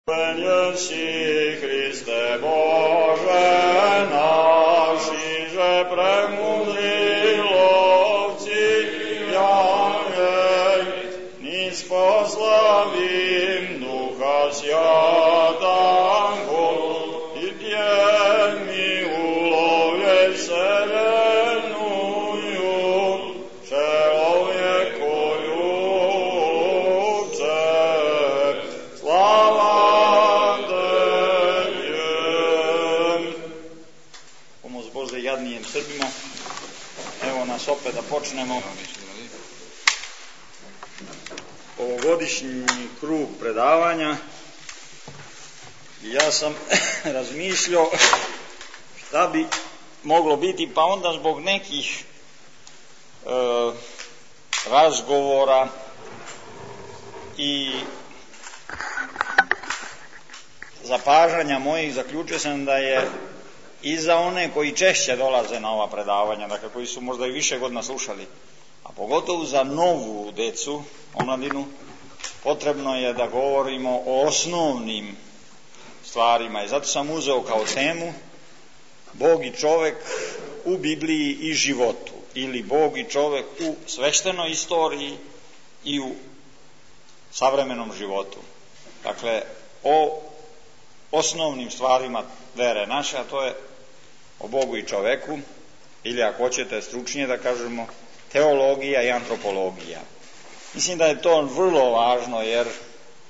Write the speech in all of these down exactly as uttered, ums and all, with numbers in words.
Jesi Hriste Bože naš, iže premudri lovci janej, nis poslavim Duha Svjatago, i tjemi ulovje serenuju, čelovjeku ljubce, slava jadnijem Srbima. Evo nas opet da počnemo ovogodišnji krug predavanja. Ja sam razmišljao šta bi moglo biti, pa onda zbog nekih e, razgovora i zapažanja mojih zaključio sam da je i za one koji češće dolaze na ova predavanja, dakle koji su možda i više godina slušali, a pogotovo za novu decu, omladinu, potrebno je da govorimo o osnovnim stvarima. I zato sam uzeo kao temu Bog i čovek u Bibliji i životu, ili Bog i čovek u sveštenoj istoriji i u savremenom životu. Dakle, o osnovnim stvarima vere naše, a to je o Bogu i čoveku, ili ako hoćete stručnije da kažemo teologija i antropologija. Mislim da je to vrlo važno, jer e,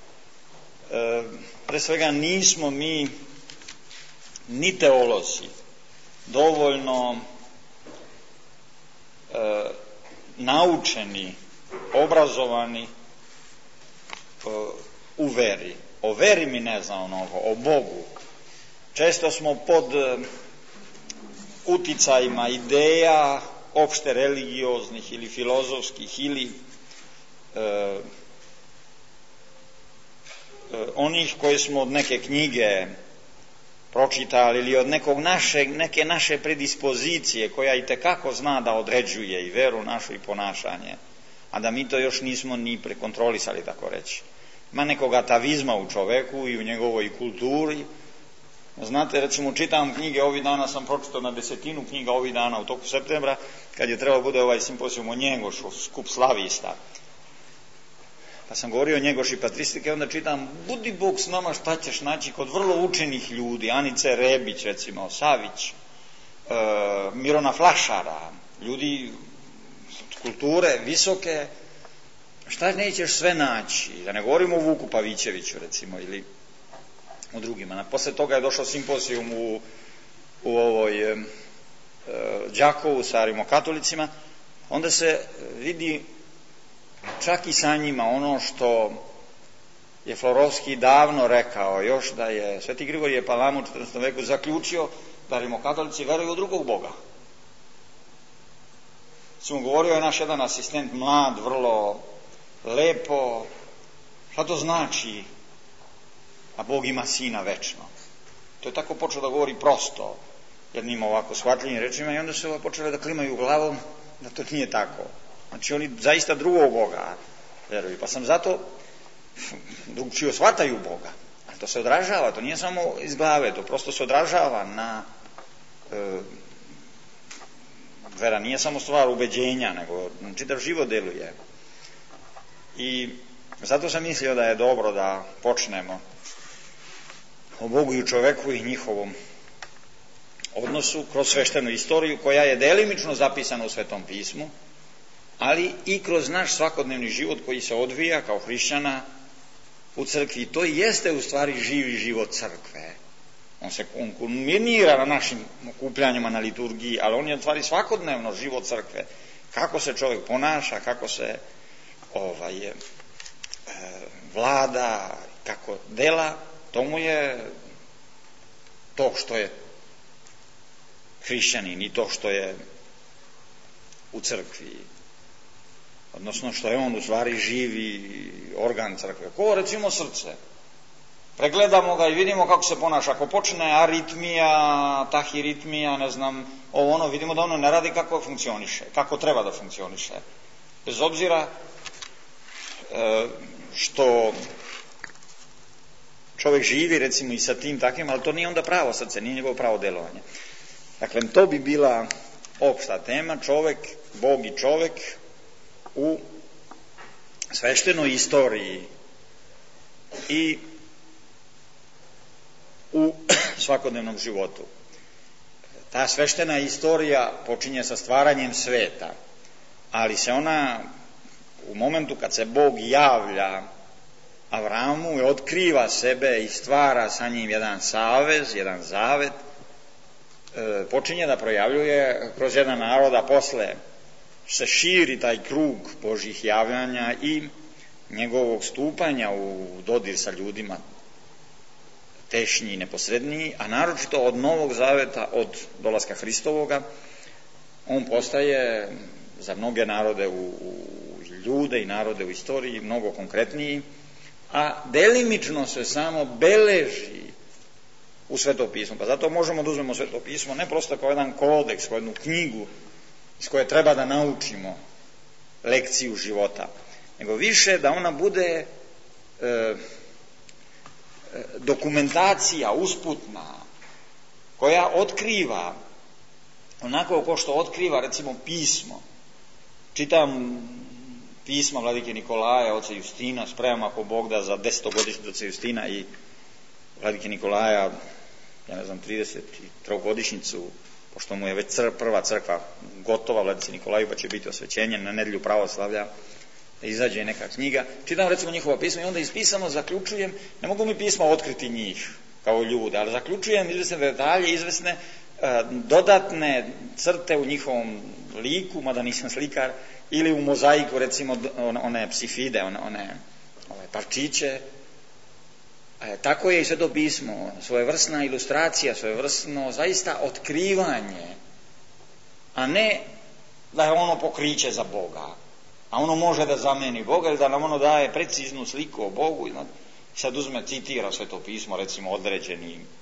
pre svega nismo mi ni teolozi dovoljno e, naučeni, obrazovani e, u veri. O veri mi ne znam mnogo, o Bogu. Često smo pod uticajima ideja opšte religioznih ili filozofskih ili e, e, onih koje smo od neke knjige pročitali ili od nekog našeg, neke naše predispozicije koja i tekako zna da određuje i veru našu i ponašanje, a da mi to još nismo ni prekontrolisali, tako reći. Ima nekog atavizma u čoveku i u njegovoj kulturi. Znate, recimo, čitam knjige, ovih dana sam pročitao na desetinu knjiga ovih dana u toku septembra, kad je trebalo bude ovaj simpozijum o Njegošu, skup slavista. Pa sam govorio o Njegoši patristike, onda čitam, budi Bog s nama, šta ćeš naći kod vrlo učenih ljudi, Anice Rebić, recimo, Savić, e, Mirona Flašara, ljudi kulture visoke, šta nećeš sve naći, da ne govorimo o Vuku Pavićeviću, recimo, ili o drugima. Posle toga je došao simpozijum u, u ovoj e, Đakovu sa rimokatolicima, onda se vidi čak i sa njima ono što je Florovski davno rekao, još da je Sveti Grigorije Palama u četrnaestom veku zaključio da rimokatolici veruju u drugog Boga. Smo govorio je naš jedan asistent, mlad, vrlo lepo, šta to znači a Bog ima sina večno. To je tako počeo da govori prosto, jednim ovako shvatljivim rečima, i onda su počeli da klimaju glavom da to nije tako. Znači oni zaista drugog Boga veruju. Pa sam zato drugčije shvataju Boga. Ali to se odražava, to nije samo iz glave, to prosto se odražava na e, vera nije samo stvar ubeđenja, nego čitav život deluje. I zato sam mislio da je dobro da počnemo o Bogu i čoveku i njihovom odnosu kroz sveštenu istoriju, koja je delimično zapisana u Svetom pismu, ali i kroz naš svakodnevni život koji se odvija kao hrišćana u crkvi. To i jeste u stvari živi život crkve. On se on kulminira na našim okupljanjima na liturgiji, ali on je u stvari svakodnevno život crkve. Kako se čovjek ponaša, kako se ovaj, e, vlada, kako dela, to mu je to što je hrišćanin i to što je u crkvi. Odnosno što je on u stvari živi organ crkve. Ko recimo srce. Pregledamo ga i vidimo kako se ponaša. Ako počne aritmija, tahiritmija, ne znam, ovo ono, vidimo da ono ne radi kako funkcioniše, kako treba da funkcioniše. Bez obzira e, što čovjek živi recimo i sa tim takvim, ali to nije onda pravo srce, nije njegovo pravo delovanje. Dakle, to bi bila opšta tema, čovjek, Bog i čovjek u sveštenoj istoriji i u svakodnevnom životu. Ta sveštena istorija počinje sa stvaranjem sveta, ali se ona u momentu kad se Bog javlja Avramu i otkriva sebe i stvara sa njim jedan savez, jedan zavet, počinje da projavljuje kroz jedan narod, a posle se širi taj krug Božjih javljanja i njegovog stupanja u dodir sa ljudima, tešnji i neposredniji, a naročito od Novog zaveta, od dolaska Hristovoga, on postaje za mnoge narode, u, u ljude i narode u istoriji, mnogo konkretniji, a delimično se samo beleži u Svetopismu. Pa zato možemo da uzmemo Svetopismo ne prosto kao jedan kodeks, kao jednu knjigu iz koje treba da naučimo lekciju života, nego više da ona bude e, dokumentacija usputna koja otkriva onako kao što otkriva recimo pismo. Čitam pisma vladike Nikolaja, oca Justina, spremam ako Bog da za desetogodišnjicu oca Justina i vladike Nikolaja, ja ne znam, trideset trogodišnjicu, pošto mu je već cr, prva crkva gotova, vladici Nikolaju, pa će biti osvećenje na nedelju pravoslavlja, da izađe neka knjiga. Čitam recimo njihova pisma i onda ispisano zaključujem, ne mogu mi pisma otkriti njih kao ljude, ali zaključujem izvesne detalje, izvesne uh, dodatne crte u njihovom liku, mada nisam slikar, ili u mozaiku recimo one psifide, one, one, one parčiće. E, tako je i Sveto pismo, svojevrsna ilustracija, svojevrsno zaista otkrivanje, a ne da je ono pokriće za Boga, a ono može da zameni Boga ili da nam ono daje preciznu sliku o Bogu. I sad uzme, citira Sveto pismo, recimo određeni e,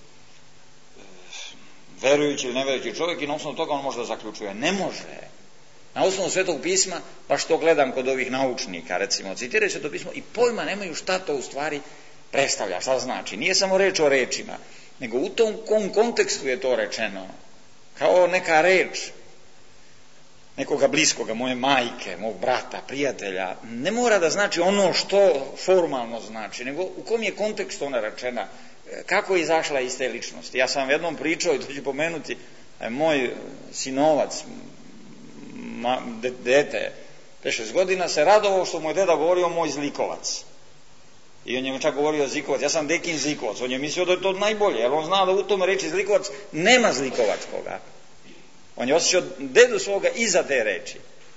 verujući ili neverujući čovjek i na osnovu toga on može da zaključuje. Ne može. Na osnovu Svetog pisma, pa što gledam kod ovih naučnika, recimo, citiraju Sveto pismo i pojma nemaju šta to u stvari predstavlja, šta znači. Nije samo reč o rečima, nego u tom kom kontekstu je to rečeno. Kao neka reč nekoga bliskoga, moje majke, mog brata, prijatelja, ne mora da znači ono što formalno znači, nego u kom je kontekstu ona rečena, kako je izašla iz te ličnosti. Ja sam jednom pričao, i to ću pomenuti, moj sinovac, ma, de, dete, pet šest godina, se radovao što mu je deda govorio moj zlikovac. I on je čak govorio zlikovac. Ja sam dekin zlikovac. On je mislio da je to najbolje, jer on zna da u tome reči zlikovac nema zlikovačkoga. On je osjećao dedu svoga iza te reči.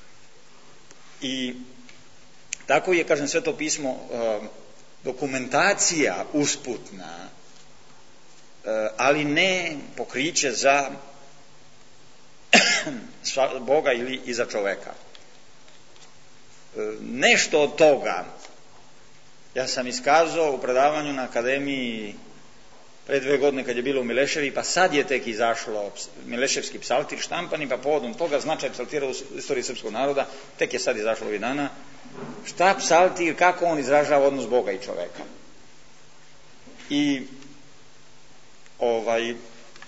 I tako je, kažem, Sveto pismo dokumentacija usputna, ali ne pokriće za Boga ili i za čoveka. Nešto od toga ja sam iskazao u predavanju na akademiji pre dve godine kad je bilo u Mileševi, pa sad je tek izašlo Mileševski psaltir štampani, pa povodom toga značaj psaltira u istoriji srpskog naroda, tek je sad izašlo ovih dana. Šta psaltir, kako on izražava odnos Boga i čoveka. I ovaj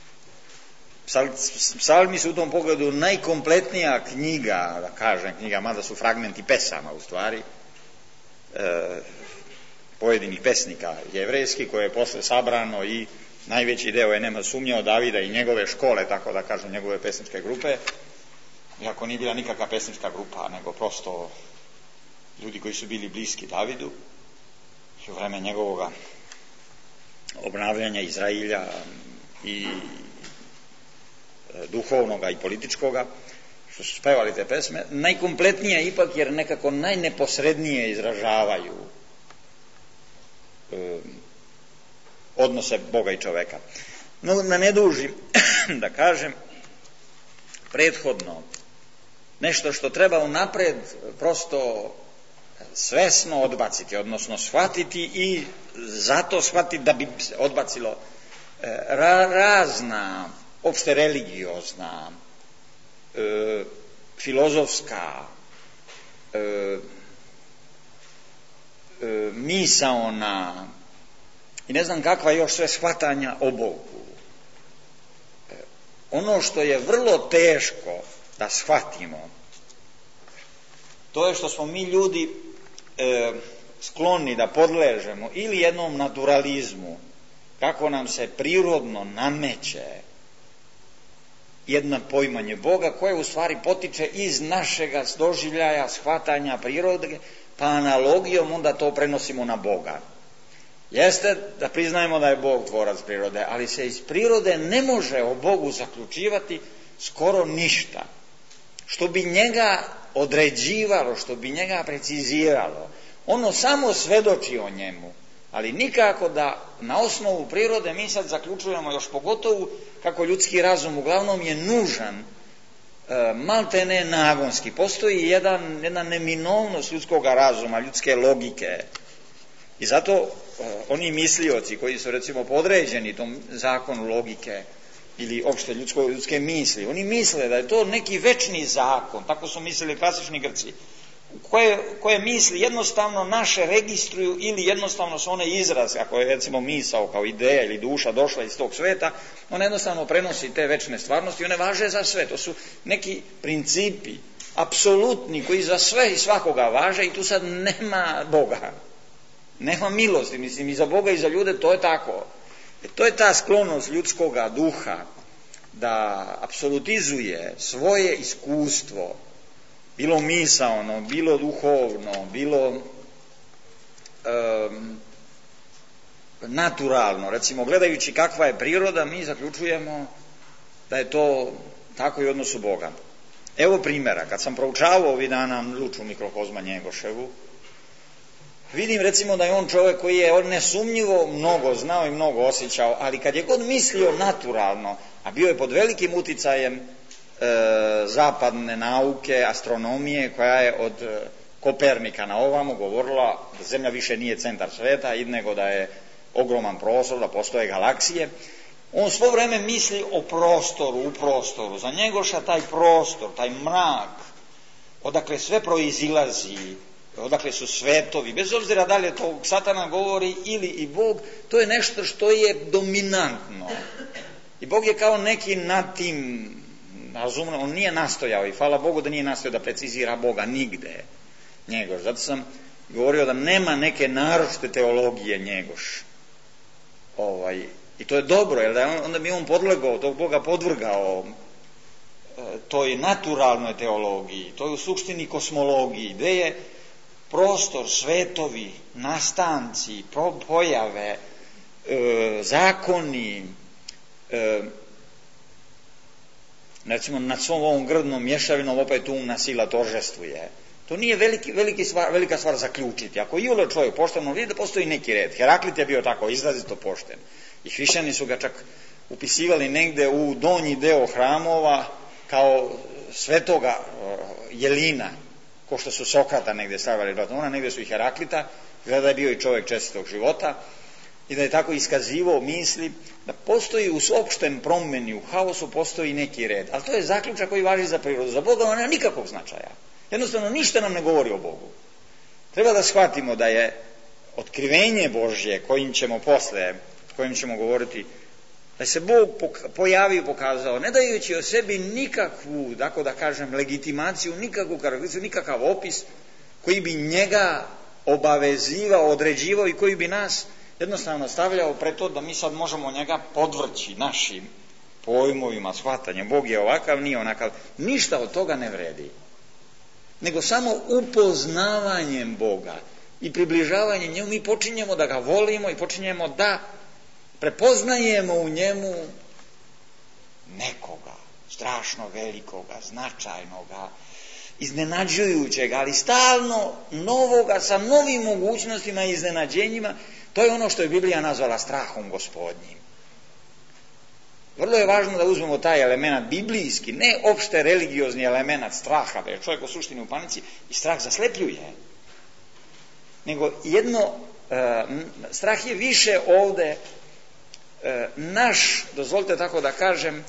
psalmi su u tom pogledu najkompletnija knjiga, da kažem knjiga, mada su fragmenti pesama u stvari, e, pojedinih pesnika jevrejskih, koje je posle sabrano i najveći deo je, nema sumnje, od Davida i njegove škole, tako da kažem, njegove pesničke grupe, iako nije bila nikakva pesnička grupa, nego prosto ljudi koji su bili bliski Davidu i u vreme njegovog obnavljanja Izrailja i duhovnoga i političkoga, što su spevali te pesme, najkompletnije ipak jer nekako najneposrednije izražavaju e, odnose Boga i čoveka. No, da ne dužim, da kažem, prethodno, nešto što treba unapred prosto svesno odbaciti, odnosno shvatiti i zato shvatiti da bi se odbacilo ra, razna opšte religiozna, e, filozofska, e, e, misaona, i ne znam kakva još sve shvatanja o Bogu. Ono što je vrlo teško da shvatimo, to je što smo mi ljudi e, skloni da podležemo ili jednom naturalizmu, kako nam se prirodno nameće jedno poimanje Boga koje u stvari potiče iz našega doživljaja, shvatanja prirode, pa analogijom onda to prenosimo na Boga. Jeste da priznajemo da je Bog tvorac prirode, ali se iz prirode ne može o Bogu zaključivati skoro ništa, što bi njega određivalo, što bi njega preciziralo. Ono samo svedoči o njemu, ali nikako da na osnovu prirode mi sad zaključujemo, još pogotovo kako ljudski razum uglavnom je nužan, e, maltene nagonski. Postoji jedan, jedna neminovnost ljudskog razuma, ljudske logike. I zato e, oni mislioci koji su recimo podređeni tom zakonu logike ili opšte ljudsko, ljudske misli, oni misle da je to neki večni zakon, tako su mislili klasični Grci, koje, koje misli jednostavno naše registruju ili jednostavno su one izraz, ako je recimo misao kao ideja ili duša došla iz tog sveta, ona jednostavno prenosi te večne stvarnosti i one važe za sve. To su neki principi apsolutni koji za sve i svakoga važe i tu sad nema Boga, nema milosti, mislim i za Boga i za ljude to je tako. E, to je ta sklonost ljudskoga duha da apsolutizuje svoje iskustvo, bilo misaono, bilo duhovno, bilo um, naturalno. Recimo, gledajući kakva je priroda, mi zaključujemo da je to tako i u odnosu Boga. Evo primjera, kad sam proučavao ovih dana Luču mikrokozma Njegoševu, vidim recimo da je on čovjek koji je on nesumnjivo mnogo znao i mnogo osjećao, ali kad je god mislio naturalno, a bio je pod velikim uticajem E, zapadne nauke, astronomije, koja je od e, Kopernika na ovamo govorila da Zemlja više nije centar sveta, nego da je ogroman prostor, da postoje galaksije. On svo vreme misli o prostoru, u prostoru. Za Njegoša taj prostor, taj mrak, odakle sve proizilazi, odakle su svetovi, bez obzira da li je to Satana govori ili i Bog, to je nešto što je dominantno. I Bog je kao neki nad tim, razumno, on nije nastojao i hvala Bogu da nije nastojao da precizira Boga nigde, Njegoš. Zato sam govorio da nema neke naročite teologije Njegoš. Ovaj, I to je dobro, jer da onda bi on podlegao, tog Boga podvrgao e, toj naturalnoj teologiji, toj u suštini kosmologiji, gde je prostor, svetovi, nastanci, pojave, e, zakoni, e, recimo nad svom ovom grdnom mješavinom opet umna sila tožestvuje. To nije veliki, veliki stvar, velika stvar zaključiti. Ako i ule čovjek pošteno vidi da postoji neki red. Heraklit je bio tako izrazito pošten. I hrišćani su ga čak upisivali negde u donji deo hramova kao svetoga Jelina, ko što su Sokrata negde stavili. Ona negde su i Heraklita, gleda da je bio i čovjek čestitog života i da je tako iskazivao misli da postoji u opštem promeni, u haosu postoji neki red. Ali to je zaključak koji važi za prirodu. Za Boga ona nema nikakvog značaja. Jednostavno ništa nam ne govori o Bogu. Treba da shvatimo da je otkrivenje Božje, kojim ćemo posle, kojim ćemo govoriti, da se Bog pojavio i pokazao, ne dajući o sebi nikakvu, tako da kažem, legitimaciju, nikakvu karakteristiku, nikakav opis koji bi njega obavezivao, određivao i koji bi nas jednostavno stavljao pred to da mi sad možemo njega podvrći našim pojmovima, shvatanjem. Bog je ovakav, nije onakav. Ništa od toga ne vredi. Nego samo upoznavanjem Boga i približavanjem njemu mi počinjemo da ga volimo i počinjemo da prepoznajemo u njemu nekoga strašno velikoga, značajnoga, iznenađujućega, ali stalno novoga, sa novim mogućnostima i iznenađenjima. To je ono što je Biblija nazvala strahom Gospodnjim. Vrlo je važno da uzmemo taj element biblijski, ne opšte religiozni element straha, jer čovjek u suštini u panici i strah zaslepljuje. Nego jedno, e, strah je više ovde e, naš, dozvolite tako da kažem,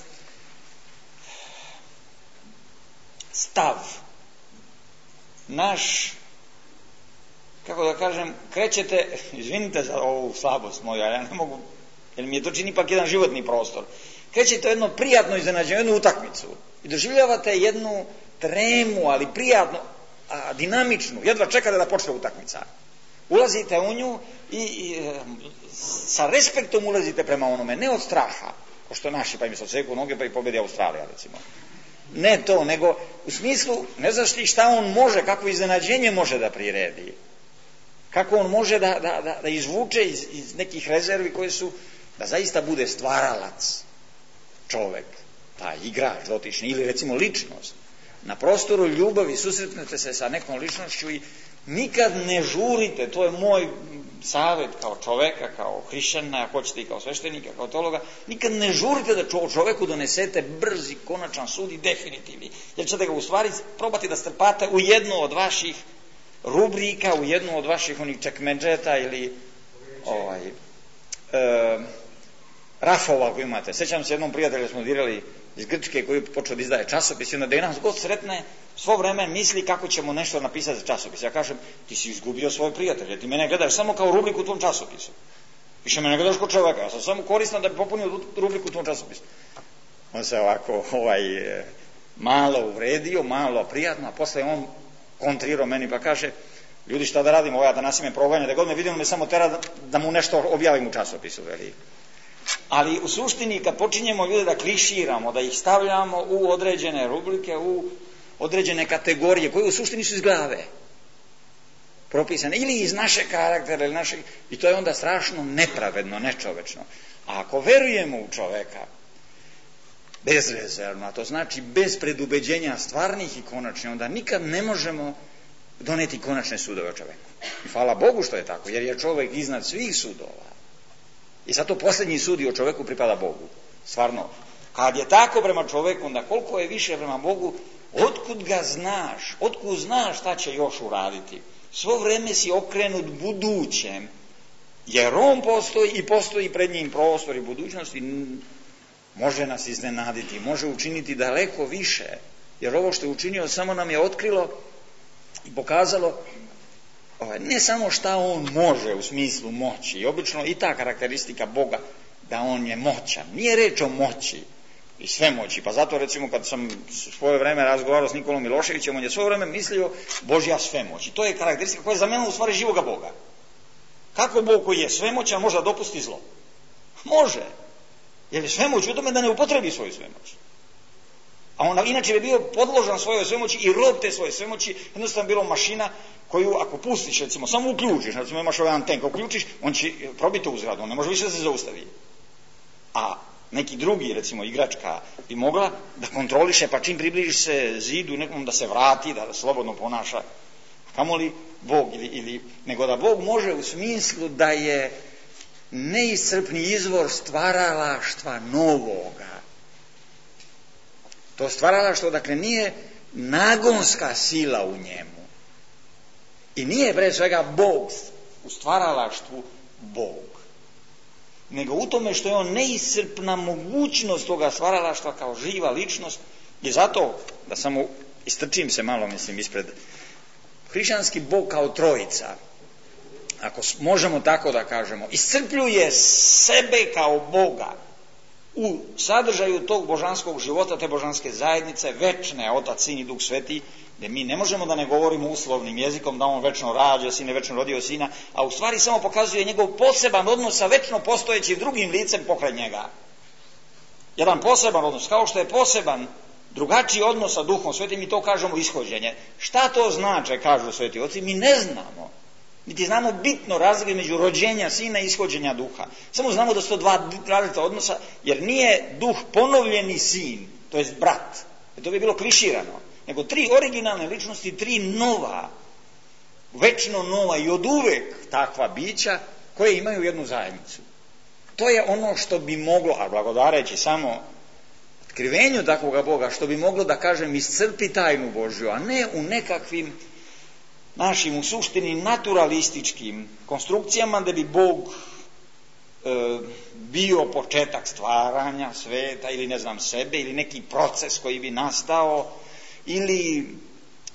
stav, naš kako da kažem, krećete, izvinite za ovu slabost moju, ali ja ne mogu, jer mi je to čini ipak jedan životni prostor, krećete jedno prijatno iznenađenje, jednu utakmicu i doživljavate jednu tremu, ali prijatno, a, dinamičnu, jedva čekate da počne utakmica. Ulazite u nju i, i sa respektom ulazite prema onome, ne od straha, ko što naši, pa im se odseku noge pa i pobedi Australija, recimo. Ne to, nego u smislu, ne znaš ti šta on može, kakvo iznenađenje može da priredi, kako on može da, da, da, da izvuče iz, iz nekih rezervi koje su, da zaista bude stvaralac čovek, taj igrač dotični, ili recimo ličnost. Na prostoru ljubavi susretnete se sa nekom ličnošću i nikad ne žurite, to je moj savjet kao čoveka, kao hrišćana, ako hoćete i kao sveštenika, kao teologa, nikad ne žurite da čoveku donesete brzi, konačan sud i definitivni, jer ćete ga u stvari probati da strpate u jednu od vaših rubrika, u jednu od vaših onih čekmedžeta ili ovaj, e, rafova koji imate. Sećam se jednom prijatelju smo dirali iz Grčke koji je počeo da izdaje časopis i onda da je nas god sretne svo vreme misli kako ćemo nešto napisati za časopis. Ja kažem, ti si izgubio svoj prijatelj, ti mene gledaš samo kao rubriku u tvom časopisu. Više me ne gledaš kao čoveka, ja sam samo koristan da bi popunio rubriku u tvom časopisu. On se ovako ovaj, malo uvredio, malo prijatno, a posle on kontrirao meni pa kaže, ljudi šta da radim, ovaj danas me proganja, da god me vidim me samo tera da, da mu nešto objavim u časopisu. Veli. Ali u suštini kad počinjemo ljude da kliširamo, da ih stavljamo u određene rubrike, u određene kategorije koje u suštini su iz glave propisane ili iz naše karaktera ili našeg, i to je onda strašno nepravedno, nečovečno. A ako verujemo u čoveka bezrezervno, a to znači bez predubeđenja stvarnih i konačnih, onda nikad ne možemo doneti konačne sudove o čoveku. I hvala Bogu što je tako, jer je čovek iznad svih sudova. I zato posljednji sudi o čoveku pripada Bogu. Stvarno, kad je tako prema čoveku, onda koliko je više prema Bogu, otkud ga znaš, otkud znaš šta će još uraditi. Svo vreme si okrenut budućem, jer on postoji i postoji pred njim prostor i budućnost i može nas iznenaditi, može učiniti daleko više, jer ovo što je učinio samo nam je otkrilo i pokazalo ovaj, ne samo šta on može u smislu moći, i obično i ta karakteristika Boga da on je moćan, nije reč o moći i svemoći, pa zato recimo kad sam svoje vreme razgovarao s Nikolom Miloševićem, on je svoje vreme mislio Božja svemoć, i to je karakteristika koja je za mene u stvari živoga Boga. Kako Bog koji je svemoćan može da dopusti zlo? Može, jer je svemoć u tome da ne upotrebi svoju svemoć. A on inače bi bio podložan svojoj svemoći i rob te svoje svemoći, jednostavno bilo mašina koju ako pustiš, recimo, samo uključiš, recimo imaš ovaj anten, ako uključiš, on će probiti u zgradu, on ne može više da se zaustavi. A neki drugi, recimo igračka, bi mogla da kontroliše, pa čim približiš se zidu, nekom da se vrati, da slobodno ponaša. Kamoli Bog, ili, ili, nego da Bog može u smislu da je neiscrpni izvor stvaralaštva novoga. To stvaralaštvo, dakle, nije nagonska sila u njemu. I nije pre svega Bog u stvaralaštvu Bog. Nego u tome što je on neiscrpna mogućnost toga stvaralaštva kao živa ličnost. I zato, da samo istrčim se malo, mislim, ispred, hrišćanski Bog kao trojica, ako možemo tako da kažemo, iscrpljuje sebe kao Boga u sadržaju tog božanskog života, te božanske zajednice, večne, Otac, Sin i Duh Sveti, gdje mi ne možemo da ne govorimo uslovnim jezikom da on večno rađa, sin je večno rodio sina, a u stvari samo pokazuje njegov poseban odnos sa večno postojećim drugim licem pokraj njega. Jedan poseban odnos, kao što je poseban drugačiji odnos sa Duhom Svetim, mi to kažemo ishođenje. Šta to znači, kažu sveti oci, mi ne znamo. Niti znamo bitno razlike među rođenja sina i ishođenja duha. Samo znamo da su to dva različita odnosa, jer nije duh ponovljeni sin, to jest brat. Jer to bi bilo kliširano. Nego tri originalne ličnosti, tri nova, večno nova i od uvek takva bića koje imaju jednu zajednicu. To je ono što bi moglo, a blagodareći samo otkrivenju takvoga Boga, što bi moglo da kažem iscrpi tajnu Božju, a ne u nekakvim našim u suštini naturalističkim konstrukcijama da bi Bog e, bio početak stvaranja sveta ili ne znam sebe ili neki proces koji bi nastao ili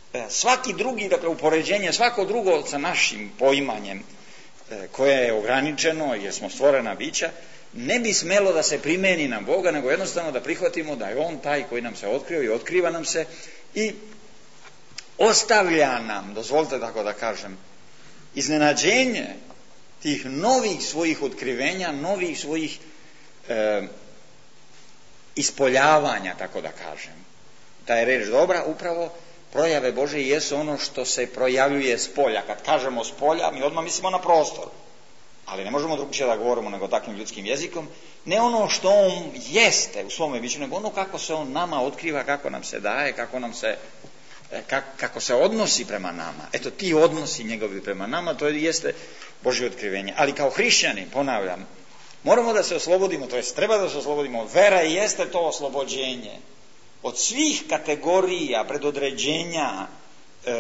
svaki drugi, dakle upoređenje, svako drugo sa našim poimanjem koje je ograničeno jer smo stvorena bića, ne bi smelo da se primeni na Boga, nego jednostavno da prihvatimo da je On taj koji nam se otkrio i otkriva nam se i ostavlja nam, dozvolite tako da kažem, iznenađenje tih novih svojih otkrivenja, novih svojih e, ispoljavanja, tako da kažem. Ta je reč dobra, upravo projave Božje jesu ono što se projavljuje s polja. Kad kažemo s polja, mi odmah mislimo na prostor. Ali ne možemo drugačije da govorimo nego takvim ljudskim jezikom. Ne ono što On jeste u svome biću, nego ono kako se On nama otkriva, kako nam se daje, kako nam se, kako, kako se odnosi prema nama. Eto, ti odnosi njegovi prema nama, to jeste Božje otkrivenje. Ali kao hrišćani, ponavljam, moramo da se oslobodimo, to jest treba da se oslobodimo. Vera jeste to oslobođenje od svih kategorija, predodređenja, e,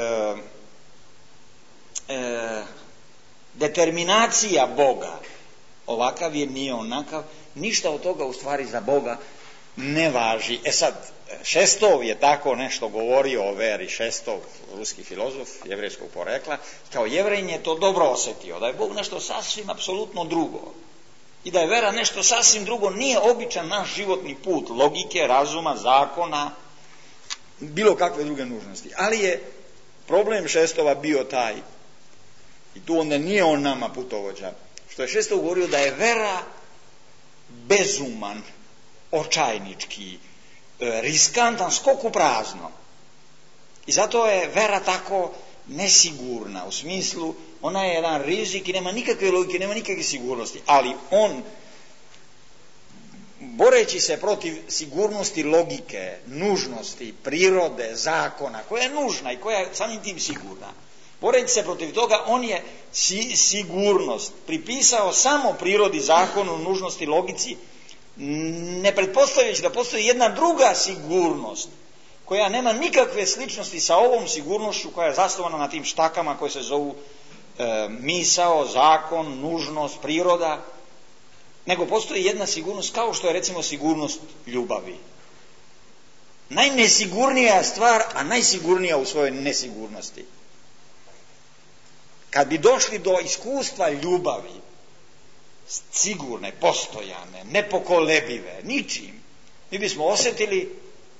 e, determinacija Boga. Ovakav je, nije onakav. Ništa od toga u stvari za Boga ne važi. E sad, Šestov je tako nešto govorio o veri, Šestov, ruski filozof, jevrejskog porekla, kao Jevrejin je to dobro osjetio, da je Bog nešto sasvim apsolutno drugo. I da je vera nešto sasvim drugo, nije običan naš životni put, logike, razuma, zakona, bilo kakve druge nužnosti. Ali je problem Šestova bio taj, i tu onda nije on nama putovođa, što je Šestov govorio da je vera bezuman, očajnički, riskantan, skok u prazno. I zato je vera tako nesigurna, u smislu, ona je jedan rizik i nema nikakve logike, nema nikakve sigurnosti, ali on, boreći se protiv sigurnosti logike, nužnosti, prirode, zakona, koja je nužna i koja je samim tim sigurna, boreći se protiv toga, on je si, sigurnost pripisao samo prirodi, zakonu, nužnosti, logici, ne pretpostavljajući da postoji jedna druga sigurnost, koja nema nikakve sličnosti sa ovom sigurnošću koja je zasnovana na tim štakama koje se zovu e, misao, zakon, nužnost, priroda, nego postoji jedna sigurnost kao što je recimo sigurnost ljubavi. Najnesigurnija stvar, a najsigurnija u svojoj nesigurnosti. Kad bi došli do iskustva ljubavi, sigurne, postojane, nepokolebive, ničim, mi bismo osjetili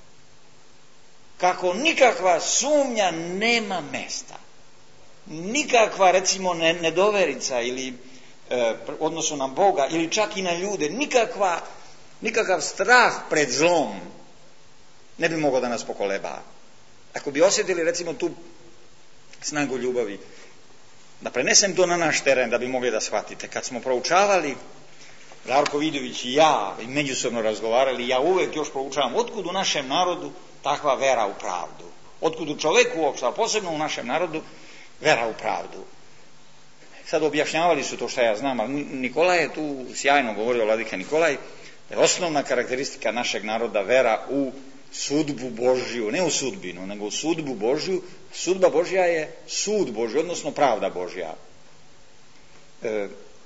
kako nikakva sumnja nema mesta. Nikakva, recimo, nedoverica ili e, odnosu na Boga ili čak i na ljude, nikakva, nikakav strah pred zlom ne bi mogao da nas pokoleba. Ako bi osjetili, recimo, tu snagu ljubavi, da prenesem to na naš teren, da bi mogli da shvatite. Kad smo proučavali, Žarko Vidović i ja, i međusobno razgovarali, ja uvek još proučavam otkud u našem narodu takva vera u pravdu. Otkud u čoveku uopšte, a posebno u našem narodu, vera u pravdu. Sad objašnjavali su to što ja znam, ali Nikolaj je tu sjajno govorio, vladika Nikolaj, da je osnovna karakteristika našeg naroda vera u sudbu Božju, ne u sudbinu, nego u sudbu Božju. Sudba Božja je sud Božji, odnosno pravda Božja. E,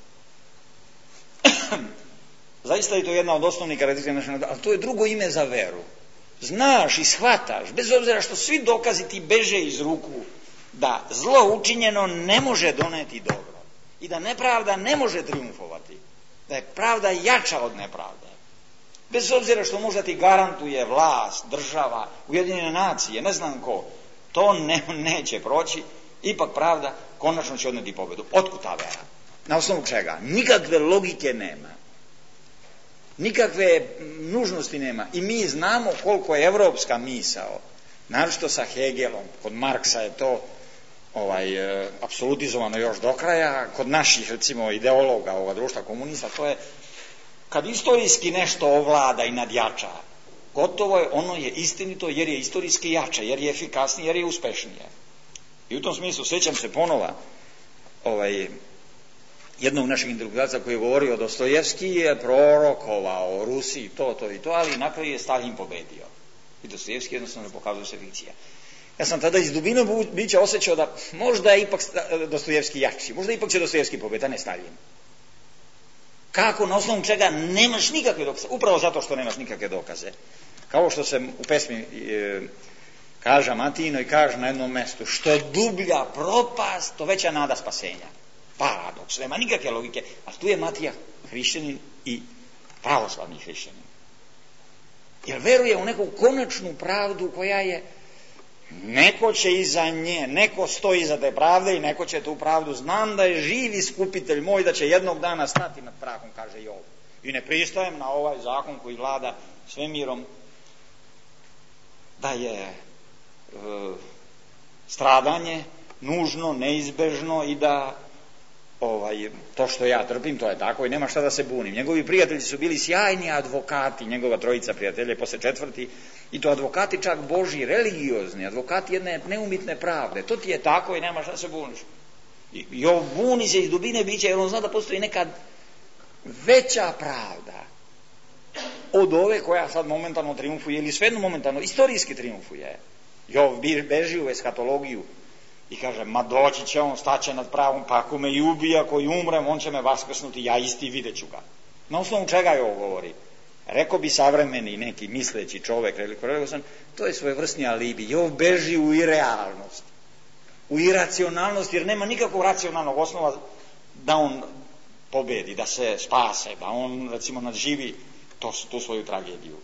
zaista je to jedna od osnovnih karakteristika našeg naroda, ali to je drugo ime za veru. Znaš i shvataš, bez obzira što svi dokazi ti beže iz ruku, da zlo učinjeno ne može doneti dobro i da nepravda ne može triumfovati, da je pravda jača od nepravde. Bez obzira što možda ti garantuje vlast, država, Ujedinjene nacije, ne znam ko, to ne, neće proći, ipak pravda konačno će odneti pobedu. Otkud ta vera? Na osnovu čega? Nikakve logike nema. Nikakve nužnosti nema. I mi znamo koliko je evropska misao, naročito sa Hegelom, kod Marksa je to ovaj, e, apsolutizovano još do kraja, kod naših, recimo, ideologa ovoga društva komunista, to je kad istorijski nešto ovlada i nadjača, gotovo je, ono je istinito jer je istorijski jače, jer je efikasnije, jer je uspešnije. I u tom smislu sjećam se ponova ovaj, jednog našeg intelektualca koji je govorio Dostojevski je prorokovao o Rusiji, to, to i to, ali na kraju je Stalin pobedio. I Dostojevski jednostavno pokazuje se fikcija. Ja sam tada iz dubine bića osjećao da možda je ipak Dostojevski jači, možda ipak će Dostojevski pobediti, a ne Stalin. Kako, na osnovu čega nemaš nikakve dokaze? Upravo zato što nemaš nikakve dokaze. Kao što se u pesmi e, kaže Matino i kaže na jednom mestu, što dublja propast, to veća nada spasenja. Paradoks, nema nikakve logike, a tu je Matija hrišćanin i pravoslavni hrišćanin. Jer veruje u neku konačnu pravdu koja je, neko će iza nje, neko stoji iza te pravde i neko će tu pravdu, znam da je živ iskupitelj moj, da će jednog dana stati nad prahom, kaže Jov. I ne pristajem na ovaj zakon koji vlada svemirom, da je e, stradanje nužno, neizbežno i da ovaj, to što ja trpim, to je tako i nema šta da se bunim. Njegovi prijatelji su bili sjajni advokati, njegova trojica prijatelja, posle četvrti, i to advokati čak Božji, religiozni, advokati jedne neumitne pravde. To ti je tako i nema šta da se buniš. I, i ovo buni se iz dubine bića, jer on zna da postoji neka veća pravda od ove koja sad momentalno triumfuje, ili svejedno momentalno, istorijski triumfuje. Jov beži u eskatologiju i kaže, ma doći će on, staće nad pravom, pa ako me i ubija, ako i umrem, on će me vaskrsnuti, ja isti vidjet ću ga. Na osnovu čega je ovo govori? Rekao bi savremeni neki misleći čovek, to je svojevrsni alibi. Jov beži u irealnost, u iracionalnost, jer nema nikakvog racionalnog osnova da on pobedi, da se spase, da on recimo nadživi to, tu svoju tragediju.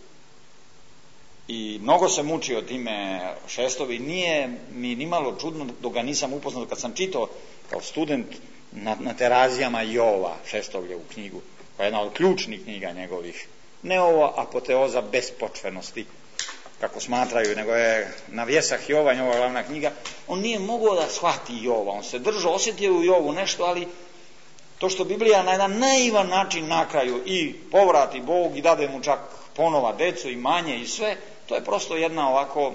I mnogo se mučio time Šestovi, nije mi nimalo čudno dok ga nisam upoznao, kad sam čitao kao student na, na terazijama Jova Šestovlje u knjigu, koja je jedna od ključnih knjiga njegovih, ne ovo apoteoza bespočvenosti, kako smatraju, nego je na Vjesah Jova, njegova glavna knjiga, on nije mogao da shvati Jova, on se držao, osjetio u Jovu nešto, ali to što Biblija na jedan naivan način na kraju i povrati Bog i dade mu čak ponova decu i manje i sve, to je prosto jedna ovako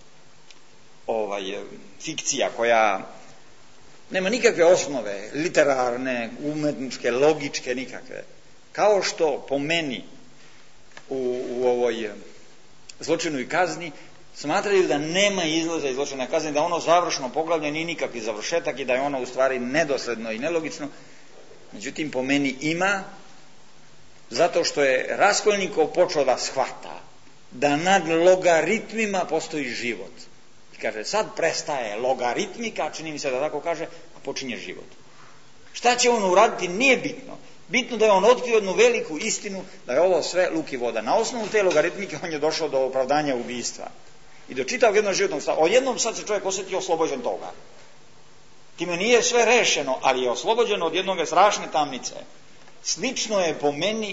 ovaj, fikcija koja nema nikakve osnove, literarne, umetničke, logičke, nikakve. Kao što po meni u, u ovoj zločinu i kazni smatraju da nema izlaza iz zločina i kazni, da ono završno poglavlje nije nikakvi završetak i da je ono u stvari nedosledno i nelogično. Međutim, po meni ima, zato što je Raskolnikov počeo da shvata da nad logaritmima postoji život. I kaže, sad prestaje logaritmika, čini mi se da tako kaže, a počinje život. Šta će on uraditi, nije bitno. Bitno da je on otkrio jednu veliku istinu, da je ovo sve luk i voda. Na osnovu te logaritmike on je došao do opravdanja ubistva. I do čitavog jednog životnog stava. Odjednom sad se čovjek osjetio oslobođen toga. Time nije sve rešeno, ali je oslobođeno od jednog strašne tamnice. Slično je po meni,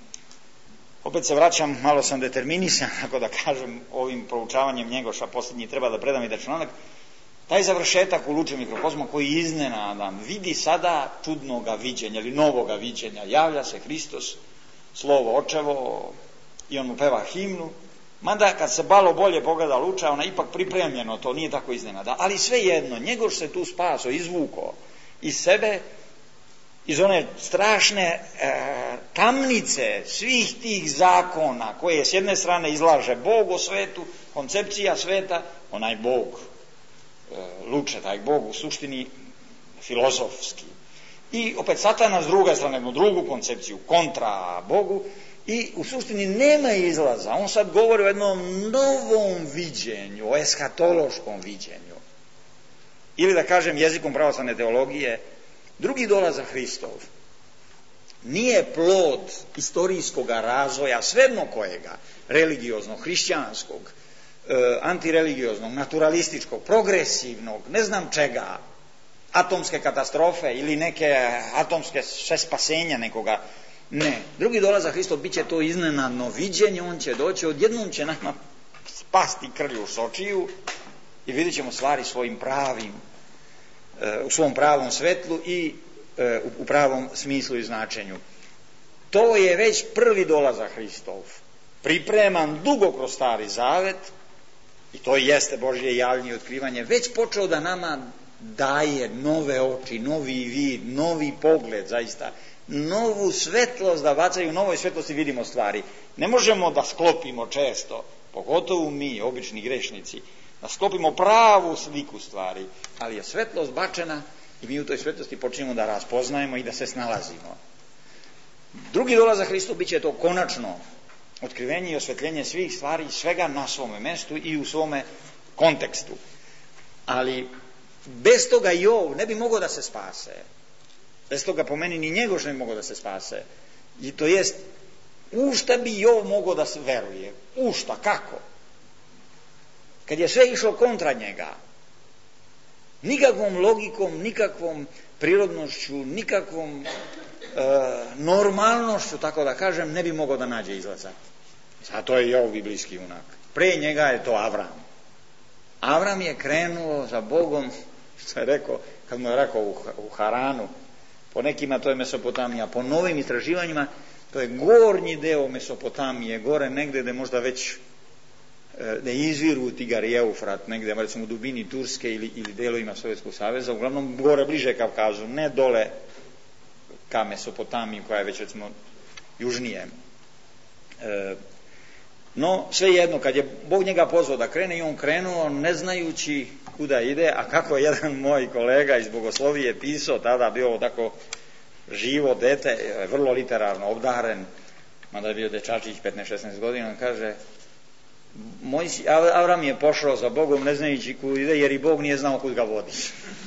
opet se vraćam, malo sam determinisan, ako da kažem, ovim proučavanjem Njegoša, posljednji treba da predam i da članak, taj završetak u lučem mikrokozmu koji iznenadan, vidi sada čudnoga viđenja ili novoga viđenja, javlja se Hristos, slovo očevo, i on mu peva himnu, mada kad se malo bolje pogleda luča, ona ipak pripremljeno, to nije tako iznenada, ali svejedno, Njegoš se tu spaso, izvuko iz sebe, iz one strašne e, tamnice svih tih zakona koje s jedne strane izlaže Bog o svetu, koncepcija sveta, onaj Bog e, luče, taj Bog u suštini filozofski. I opet Satana s druge strane, jednu drugu koncepciju, kontra Bogu, i u suštini nema izlaza. On sad govori o jednom novom viđenju, o eskatološkom viđenju. Ili da kažem jezikom pravoslavne teologije, drugi dolazak Hristov nije plod istorijskog razvoja, svejedno kojega, religioznog, hrišćanskog, e, antireligioznog, naturalističkog, progresivnog, ne znam čega, atomske katastrofe ili neke atomske sve spasenja nekoga. Ne, drugi dolazak Hristov bit će to iznenadno viđenje, on će doći, odjednom će nama spasti krlju s očiju i vidjet ćemo stvari svojim pravim, u svom pravom svetlu i u pravom smislu i značenju. To je već prvi dolazak Hristov, pripreman dugo kroz Stari Zavet, i to jeste Božje javljanje i otkrivanje, već počeo da nama daje nove oči, novi vid, novi pogled, zaista, novu svetlost, da bacaju u novoj svetlosti vidimo stvari. Ne možemo da sklopimo često, pogotovo mi, obični grešnici, da sklopimo pravu sliku stvari, ali je svetlost bačena i mi u toj svetlosti počinjemo da raspoznajemo i da se snalazimo. Drugi dolazak Hristov bit će to konačno otkrivenje i osvetljenje svih stvari, svega na svome mestu i u svome kontekstu. Ali bez toga Jov ne bi mogao da se spase. Bez toga po meni ni Njegoš ne bi mogao da se spase. I to jest, u šta bi Jov mogao da se veruje? U šta? Kako? Kad je sve išlo kontra njega, nikakvom logikom, nikakvom prirodnošću, nikakvom e, normalnošću, tako da kažem, ne bi mogao da nađe izlaza. A to je Jov biblijski junak. Pre njega je to Avram. Avram je krenuo za Bogom, što je rekao, kad mu je rekao u, u Haranu, po nekima to je Mesopotamija, po novim istraživanjima to je gornji deo Mesopotamije, gore negde gde možda već ne izviru Tigar i Eufrat, negde recimo u dubini Turske ili, ili delovima Sovjetskog saveza, uglavnom gore bliže Kavkazu, ne dole ka Mesopotamiji koja je već recimo južnije. E, no, sve jedno, kad je Bog njega pozvao da krene i on krenuo ne znajući kuda ide, a kako je jedan moj kolega iz Bogoslovije pisao, tada bio tako živo dete, vrlo literarno obdaren, mada je bio dečačić petnaest šesnaest godina, on kaže, moj, Avram je pošao za Bogom ne znajući kud ide, jer i Bog nije znao kud ga vodi.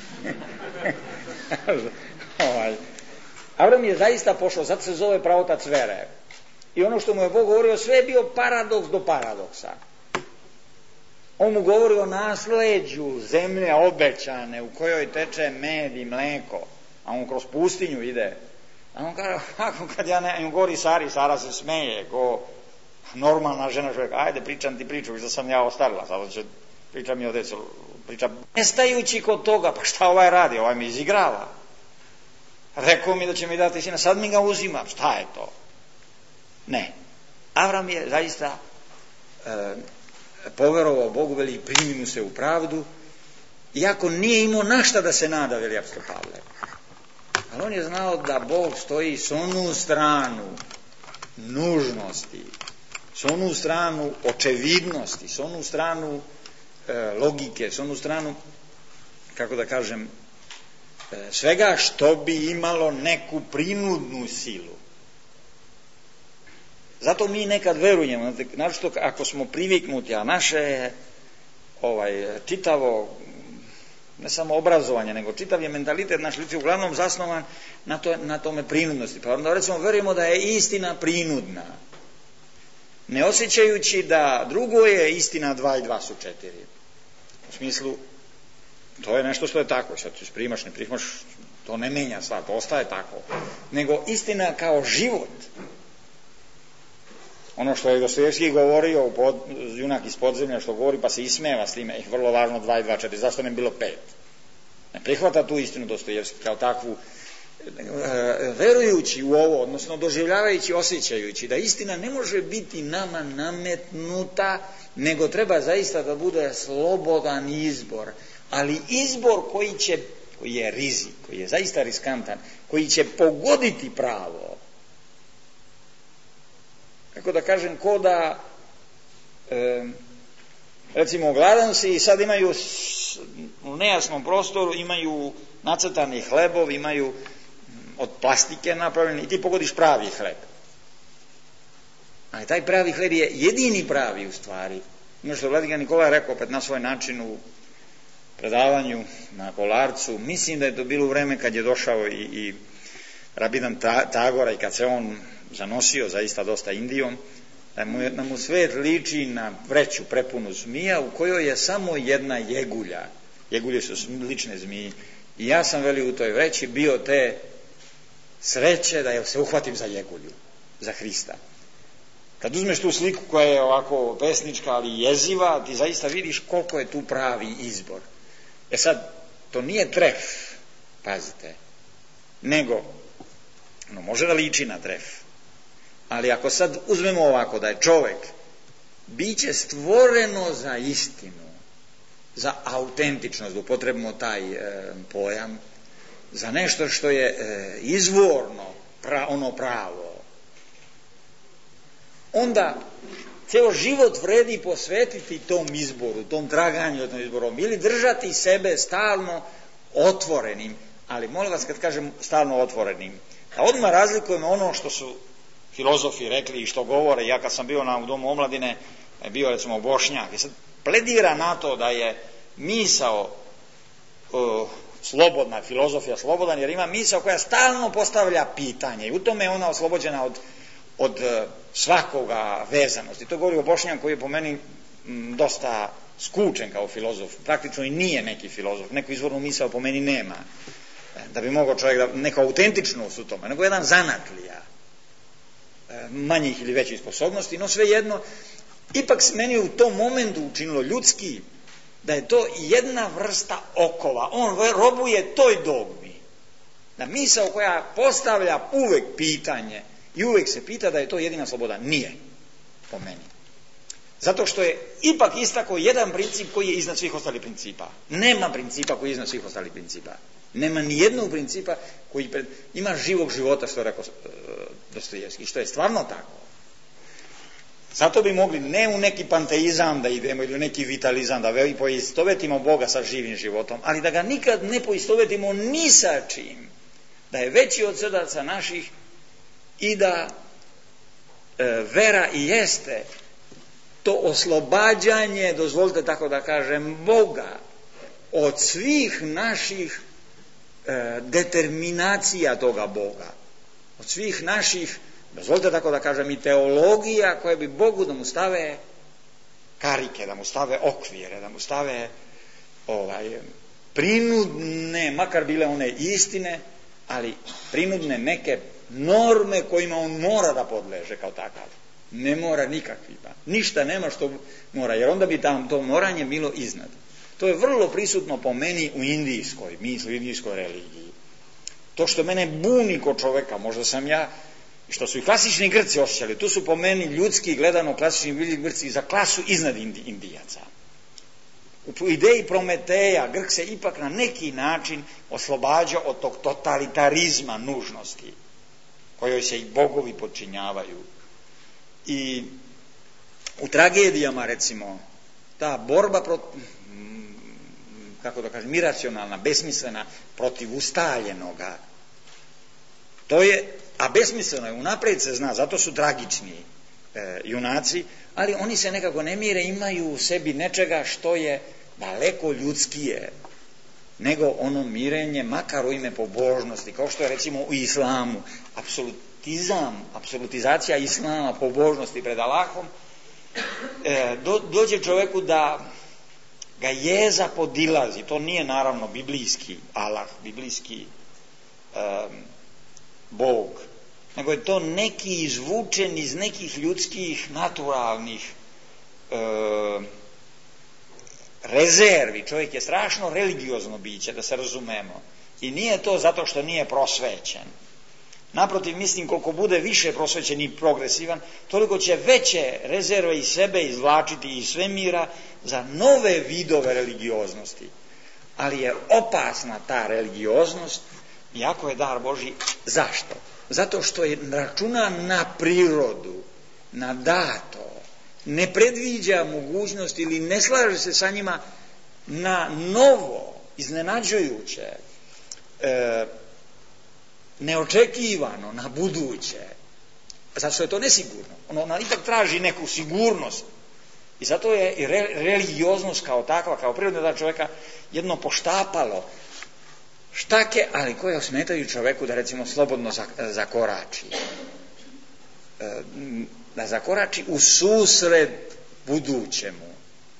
Avram je zaista pošao, zato se zove pravotac vere. I ono što mu je Bog govorio, sve je bio paradoks do paradoksa. On mu govori o nasleđu zemlje obećane u kojoj teče med i mleko, a on kroz pustinju ide. A on kaže, kako kad ja ne, on govori Sari, Sara se smeje, ko normalna žena čovjek, ajde pričam ti priču, što sam ja ostarila, sada će pričam mi o decu, pričam, nestajući kod toga, pa šta ovaj radi, ovaj mi izigrava. Rekao mi da će mi dati sina, sad mi ga uzima, šta je to? Ne. Avram je zaista e, poverovao Bogu, veli, primi mu se u pravdu, iako nije imao našta da se nada, veli apostol Pavle. Ali on je znao da Bog stoji s onu stranu nužnosti, s onu stranu očevidnosti, s onu stranu e, logike, s onu stranu, kako da kažem, e, svega što bi imalo neku prinudnu silu. Zato mi nekad verujemo, naročito ako smo priviknuti, a naše ovaj, čitavo, ne samo obrazovanje, nego čitav je mentalitet naš ljudi uglavnom zasnovan na, to, na tome prinudnosti. Pa onda recimo verujemo da je istina prinudna, ne osjećajući da drugo je istina dva i dva su četiri. U smislu, to je nešto što je tako, sad ti primaš, ne primaš, to ne menja stvar, to ostaje tako. Nego istina kao život. Ono što je Dostojevski govorio, u pod, junak iz podzemlja što govori, pa se ismeva s time, je vrlo važno dva i dva četiri, zašto ne bilo pet? Ne prihvata tu istinu Dostojevski kao takvu, e, verujući u ovo, odnosno doživljavajući, osjećajući da istina ne može biti nama nametnuta, nego treba zaista da bude slobodan izbor, ali izbor koji će, koji je rizik, koji je zaista riskantan, koji će pogoditi pravo. Kako da kažem, ko da e, recimo gladan si i sad imaju u nejasnom prostoru imaju nacrtani hlebovi, imaju od plastike napravljeni i ti pogodiš pravi hleb. Ali taj pravi hleb je jedini pravi u stvari. Ono što Vladika Nikola rekao opet na svoj način u predavanju na Kolarcu, mislim da je to bilo u vreme kad je došao i, i Rabidan Tagora i kad se on zanosio zaista dosta Indijom, da mu, da mu svet liči na vreću prepunu zmija u kojoj je samo jedna jegulja. Jegulje su lične zmije. I ja sam, veli, u toj vreći bio te sreće da se uhvatim za jegulju, za Hrista. Kad uzmeš tu sliku koja je ovako pesnička, ali jeziva, ti zaista vidiš koliko je tu pravi izbor. E sad, to nije tref, pazite, nego, no može da liči na tref, ali ako sad uzmemo ovako da je čovek biće stvoreno za istinu, za autentičnost, da upotrebimo taj e, pojam, za nešto što je e, izvorno, pra, ono pravo, onda ceo život vredi posvetiti tom izboru, tom traganju tom izborom, ili držati sebe stalno otvorenim, ali molim vas kad kažem stalno otvorenim, a odmah razlikujemo ono što su filozofi rekli i što govore. Ja kad sam bio na u domu omladine, bio recimo Bošnjak, i sad pledira na to da je misao uh, slobodna, filozofija slobodan, jer ima misao koja stalno postavlja pitanje i u tome je ona oslobođena od, od uh, svakoga vezanosti. To govori o Bošnjaku koji je po meni m, dosta skučen kao filozof, praktično i nije neki filozof, neku izvornu misao po meni nema, da bi mogao čovjek da, neka autentičnost u tome, nego jedan zanatlija manjih ili većih sposobnosti, no svejedno, ipak se meni u tom momentu učinilo ljudski da je to jedna vrsta okova, on robuje toj dogmi, da misao koja postavlja uvek pitanje i uvek se pita da je to jedina sloboda, nije po meni. Zato što je ipak istako jedan princip koji je iznad svih ostalih principa. Nema principa koji je iznad svih ostalih principa. Nema ni jednog principa koji pred, ima živog života, što je rekao uh, Dostojevski, što je stvarno tako. Zato bi mogli ne u neki panteizam da idemo ili u neki vitalizam, da poistovetimo Boga sa živim životom, ali da ga nikad ne poistovetimo ni sa čim, da je veći od srdaca naših i da e, vera i jeste to oslobađanje, dozvolite tako da kažem, Boga od svih naših e, determinacija toga Boga, od svih naših, dozvolite tako da kažem, i teologija koje bi Bogu da mu stave karike, da mu stave okvire, da mu stave ovaj, prinudne, makar bile one istine, ali prinudne neke norme kojima on mora da podleže kao takav. Ne mora nikakvima. Ništa nema što mora, jer onda bi tam to moranje bilo iznad. To je vrlo prisutno po meni u indijskoj misli, u indijskoj religiji. To što mene buni kod čoveka, možda sam ja, i što su i klasični Grci osjećali, tu su po meni ljudski gledano klasični Grci za klasu iznad Indijaca. U ideji Prometeja Grk se ipak na neki način oslobađa od tog totalitarizma nužnosti, kojoj se i bogovi podčinjavaju. I u tragedijama, recimo, ta borba protiv, kako da kažem, iracionalna, besmislena, protiv ustaljenoga, to je, a besmisleno je, unaprijed se zna, zato su tragični e, junaci, ali oni se nekako ne mire, imaju u sebi nečega što je daleko ljudskije nego ono mirenje, makar u ime pobožnosti, kao što je recimo u islamu, apsolutizam, apsolutizacija islama, pobožnosti pred Allahom, e, do, dođe čoveku da ga jeza podilazi, to nije naravno biblijski Allah, biblijski e, Bog, nego je to neki izvučen iz nekih ljudskih, naturalnih e, rezervi. Čovjek je strašno religiozno biće, da se razumemo. I nije to zato što nije prosvećen. Naprotiv, mislim, koliko bude više prosvećen i progresivan, toliko će veće rezerve iz sebe izvlačiti iz svemira za nove vidove religioznosti. Ali je opasna ta religioznost, iako je dar Božji. Zašto? Zato što je računa na prirodu, na dato, ne predviđa mogućnost ili ne slaže se sa njima na novo, iznenađujuće, e, neočekivano, na buduće. Zato što je to nesigurno. Ono, ono ipak traži neku sigurnost. I zato je i re, religioznost kao takva, kao prirodna da čovjeka jedno poštapalo štake, ali koje osmetaju čoveku da recimo slobodno zakorači. E, da zakorači u susret budućemu.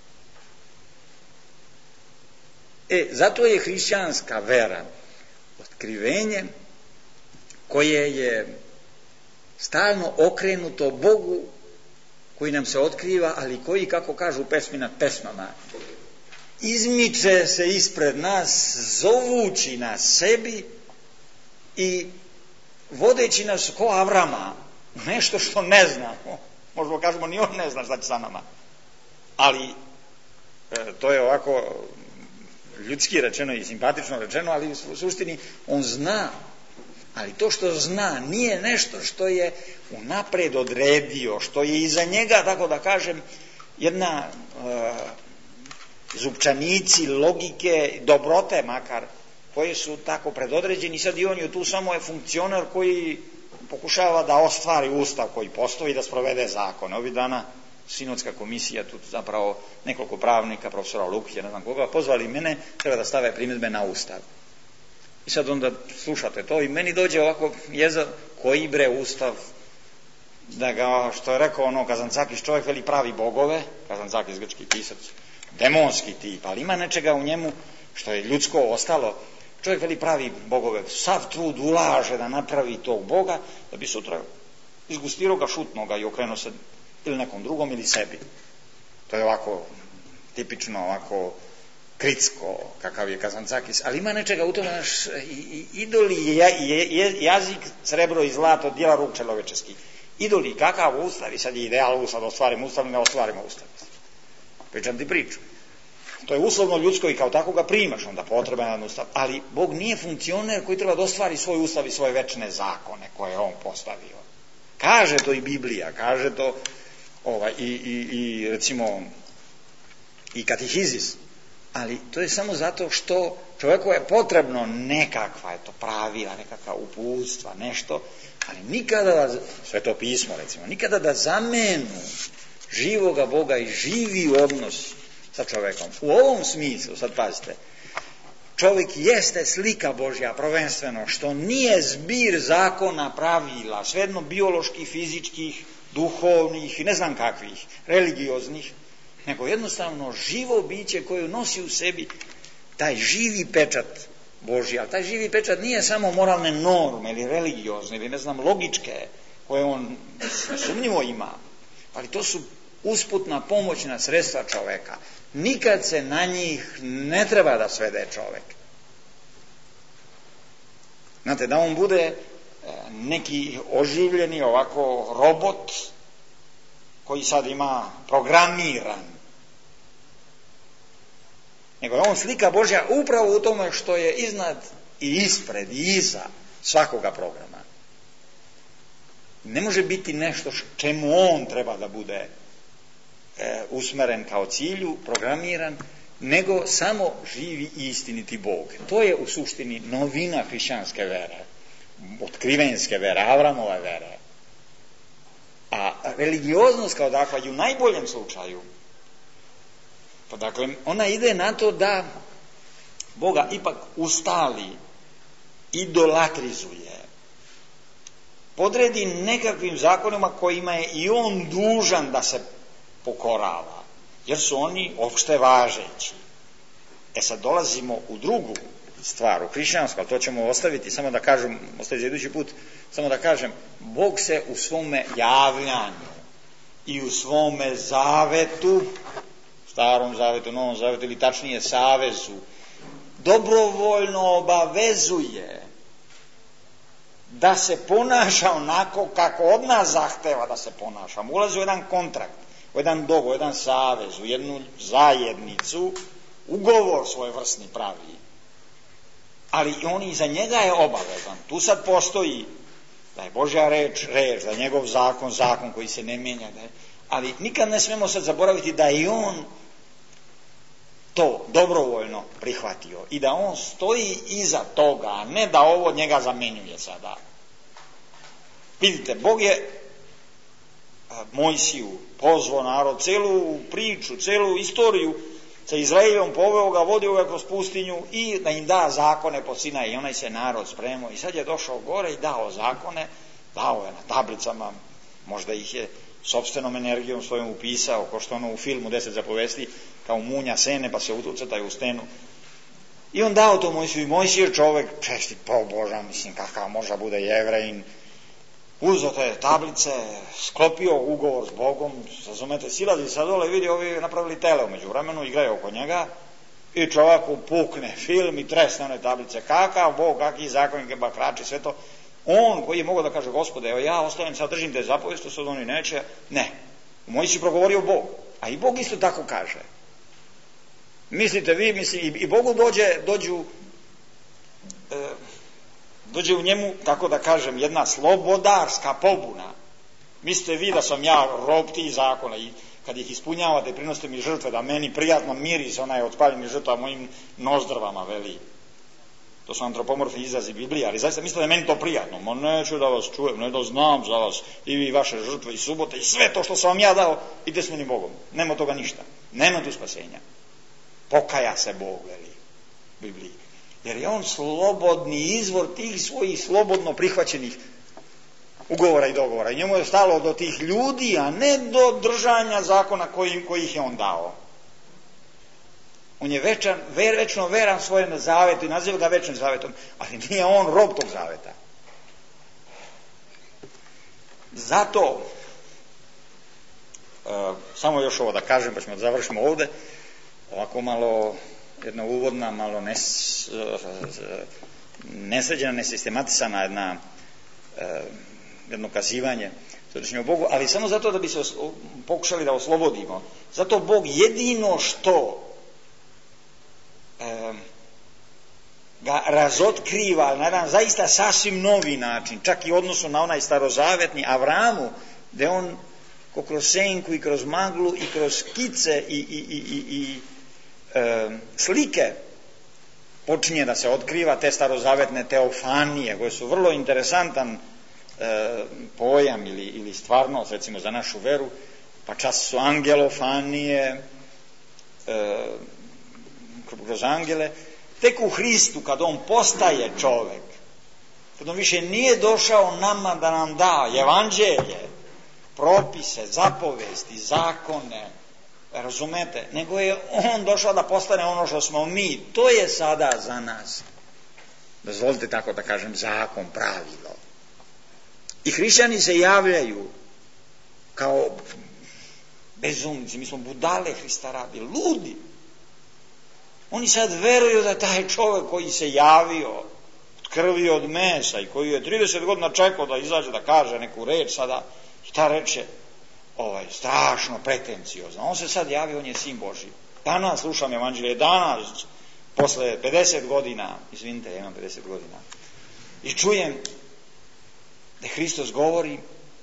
E, zato je hrišćanska vera otkrivenje koje je stalno okrenuto Bogu koji nam se otkriva, ali koji, kako kažu pesmi nad pesmama, izmiče se ispred nas, zovući nas sebi i vodeći nas ko Avrama, nešto što ne znamo. Možemo kažemo, ni on ne zna šta će sa nama. Ali e, to je ovako ljudski rečeno i simpatično rečeno, ali u suštini on zna. Ali to što zna nije nešto što je unapred odredio, što je iza njega, tako da kažem, jedna e, zupčanici logike, dobrote makar, koji su tako predodređeni. Sad i on je tu samo je funkcionar koji pokušava da ostvari ustav koji postoji, da sprovede zakon. Ovih dana sinodska komisija, tu zapravo nekoliko pravnika, profesora Lukića, ne znam koga, pozvali mene, treba da stave primjedbe na Ustav. I sad onda slušate to i meni dođe ovako jeza, koji bre Ustav, da ga, što je rekao ono Kazancakis, čovjek veli pravi bogove, Kazancakis grčki pisac, demonski tip, ali ima nečega u njemu što je ljudsko ostalo, čovjek veli pravi bogove, sav trud ulaže da napravi tog Boga, da bi sutra izgustirao ga, šutno ga i okrenuo se ili nekom drugom ili sebi. To je ovako tipično, ovako kritsko, kakav je Kazancakis, ali ima nečega u tome, naš idoli, je, je, jazik, srebro i zlato, dijela ruk čelovečeskih. Idoli, kakav ustav, i sad je ideal, sad ostvarimo ustav, ne ostvarimo ustav. Pričam ti priču. To je uslovno ljudsko i kao tako ga primaš, onda potreban ustav. Ali Bog nije funkcioner koji treba da ostvari svoj ustav i svoje večne zakone koje je on postavio. Kaže to i Biblija, kaže to ovaj, i, i, i recimo i katehizis, ali to je samo zato što čovjeku je potrebno nekakva, eto, pravila, nekakva uputstva, nešto, ali nikada da, Sveto pismo recimo, nikada da zamenu živoga Boga i živi odnos sa čovjekom. U ovom smislu, sad pazite, čovjek jeste slika Božja, prvenstveno, što nije zbir zakona, pravila, svejedno bioloških, fizičkih, duhovnih i ne znam kakvih, religioznih, nego jednostavno živo biće koje nosi u sebi taj živi pečat Božji. Ali taj živi pečat nije samo moralne norme ili religiozne ili ne znam logičke koje on sumnjivo ima, ali to su usputna pomoćna sredstva čoveka. Nikad se na njih ne treba da svede čovek. Znate, da on bude neki oživljeni ovako robot koji sad ima programiran, nego je on slika Božja upravo u tome što je iznad i ispred i iza svakoga programa. Ne može biti nešto čemu on treba da bude e, usmeren kao cilju, programiran, nego samo živi i istiniti Bog. To je u suštini novina hrišćanske vere, otkrivenske vere, Avramove vere. A religioznost kao takva i u najboljem slučaju, pa dakle, ona ide na to da Boga ipak ustali, idolatrizuje, podredi nekakvim zakonima kojima je i on dužan da se pokorava, jer su oni opšte važeći. E sad dolazimo u drugu stvar, u hrišćansku, ali to ćemo ostaviti, samo da kažem, ostaviti za idući put, samo da kažem, Bog se u svome javljanju i u svome zavetu, starom zavetu, novom zavetu, ili tačnije savezu, dobrovoljno obavezuje da se ponaša onako kako od nas zahteva da se ponašamo. Ulazi u jedan kontrakt, u jedan dogovor, u jedan savez, u jednu zajednicu, ugovor svojevrsni pravi. Ali on i za njega je obavezan. Tu sad postoji da je Božja reč, reč, da je njegov zakon, zakon koji se ne mijenja. Da je, ali nikad ne smemo sad zaboraviti da je on to dobrovoljno prihvatio i da on stoji iza toga, a ne da ovo njega zamenjuje sada. Vidite, Bog je Mojsiju pozvao narod, celu priču, celu istoriju sa Izraelom, poveo ga, vodio ga kroz pustinju i da im da zakone po Sinaju, i onaj se narod spremao i sad je došao gore i dao zakone, dao je na tablicama, možda ih je sopstvenom energijom svojom upisao, ko što ono u filmu Deset zapovesti, kao munja sene pa se ucrtaju u stenu. I on dao to Mojsiju, i Mojsije je čovek, čestit pobožan, mislim, kakav možda bude Jevrejin, uzeo te tablice, sklopio ugovor s Bogom, razumete, silazi sa dole i vidi, ovi napravili tele umeđu vremenu, igraju oko njega i čovjek pukne film i tresne one tablice. Kakav Bog, kakvi zakonike, bakrači, sve to. On koji je mogao da kaže, Gospode, evo ja ostavim, sad držim te zapovesti, sad oni neće. Ne. U Mojsiju progovorio Bog. A i Bog isto tako kaže. Mislite vi, misli, i, i Bogu dođe, dođu, e, dođe u njemu, tako da kažem, jedna slobodarska pobuna. Mislite vi da sam ja rob tih zakona i kad ih ispunjavate, prinosite mi žrtve, da meni prijatno miris onaj od spaljenih žrtva mojim nozdrvama, veli. To su antropomorfni izrazi Biblije, ali zaista mislite da je meni to prijatno. Ma neću da vas čujem, ne da znam za vas, i vi vaše žrtve i subote, i sve to što sam vam ja dao, idite s menim Bogom. Nema toga ništa. Nema tu spasenja. Pokaja se Bog, veli Bibliji. Jer je on slobodni izvor tih svojih slobodno prihvaćenih ugovora i dogovora. I njemu je stalo do tih ljudi, a ne do držanja zakona koji, koji ih je on dao. On je večan, ver, večno veran svojem zavetu i naziva ga večnim zavetom, ali nije on rob tog zaveta. Zato, e, samo još ovo da kažem, pa ćemo da završimo ovde, ovako malo, jedna uvodna, malo nes, nesređena, nesistematisana jedna, e, jedno kazivanje središnjeg Bogu, ali samo zato da bi se oslo, pokušali da oslobodimo. Zato Bog jedino što e, ga razotkriva na jedan zaista sasvim novi način, čak i u odnosu na onaj starozavetni Avramu, gde on ko kroz senku i kroz maglu i kroz skice i, i, i, i, i e, slike počinje da se otkriva te starozavetne teofanije, koje su vrlo interesantan e, pojam ili, ili stvarnost, recimo za našu veru, pa čas su angelofanije, e, kroz angele. Tek u Hristu, kad on postaje čovek, kad on više nije došao nama da nam da evanđelje, propise, zapovesti, zakone, razumete, nego je on došao da postane ono što smo mi. To je sada za nas, dozvolite tako da kažem, zakon, pravilo. I hrišćani se javljaju kao bezumnici, mi smo budale Hrista radi, ludi. Oni sad veruju da taj čovjek koji se javio od krvi od mesa i koji je trideset godina čekao da izađe da kaže neku reč sada, i ta reč je ovaj, strašno pretenciozna. On se sad javio, on je sin Božji. Danas slušam evanđelje, danas, posle pedeset godina, izvinite, ja imam pedeset godina, i čujem da Hristos govori: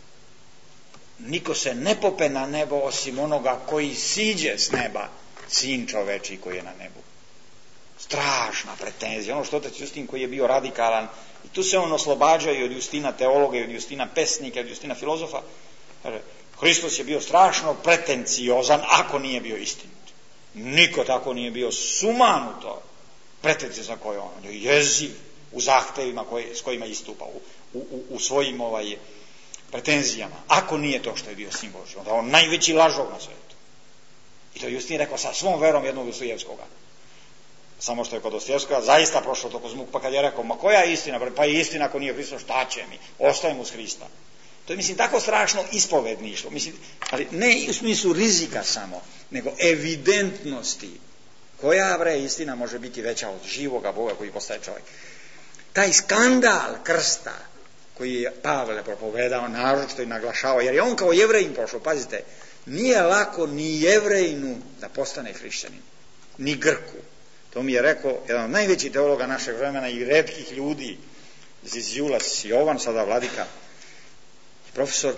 niko se ne pope na nebo osim onoga koji siđe s neba, sin čoveči koji je na nebu. Strašna pretenzija, ono što otac Justin koji je bio radikalan, i tu se on oslobađa i od Justina teologa, i od Justina pesnika, i od Justina filozofa. Hristos je bio strašno pretenciozan ako nije bio istinit. Niko tako nije bio sumanuto pretenciozan koji on. On je jeziv u zahtevima koje, s kojima istupa, u, u, u svojim ovaj, pretenzijama. Ako nije to što je bio sin Božji, onda on najveći lažov na svetu. I to Justin rekao sa svom verom jednog Dostojevskoga. Samo što je kod Dostojevskoga zaista prošlo to kroz muk, pa kad je rekao, ma koja je istina? Pa je istina ako nije Hristos, šta će mi? Ostajem uz Hrista. To je, mislim, tako strašno ispovedništvo. Mislim, ali ne u smislu rizika samo, nego evidentnosti. Koja, bre, istina može biti veća od živoga Boga koji postaje čovjek? Taj skandal krsta koji je Pavle propovedao, naročito i naglašao, jer je on kao Jevrejin prošao, pazite, nije lako ni Jevrejinu da postane hrišćanin, ni Grku. To mi je rekao jedan od najvećih teologa našeg vremena i retkih ljudi, Ziziulas Jovan, sada vladika, profesor,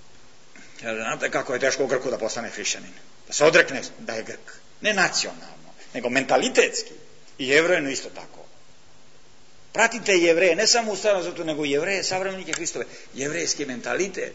znate kako je teško u Grku da postane hrišćanin, da se odrekne da je Grk, ne nacionalno, nego mentalitetski, i Jevrejinu isto tako. Pratite Jevreje, ne samo u Starom Zavetu, nego Jevreje, savremenike Hristove, jevrejski mentalitet.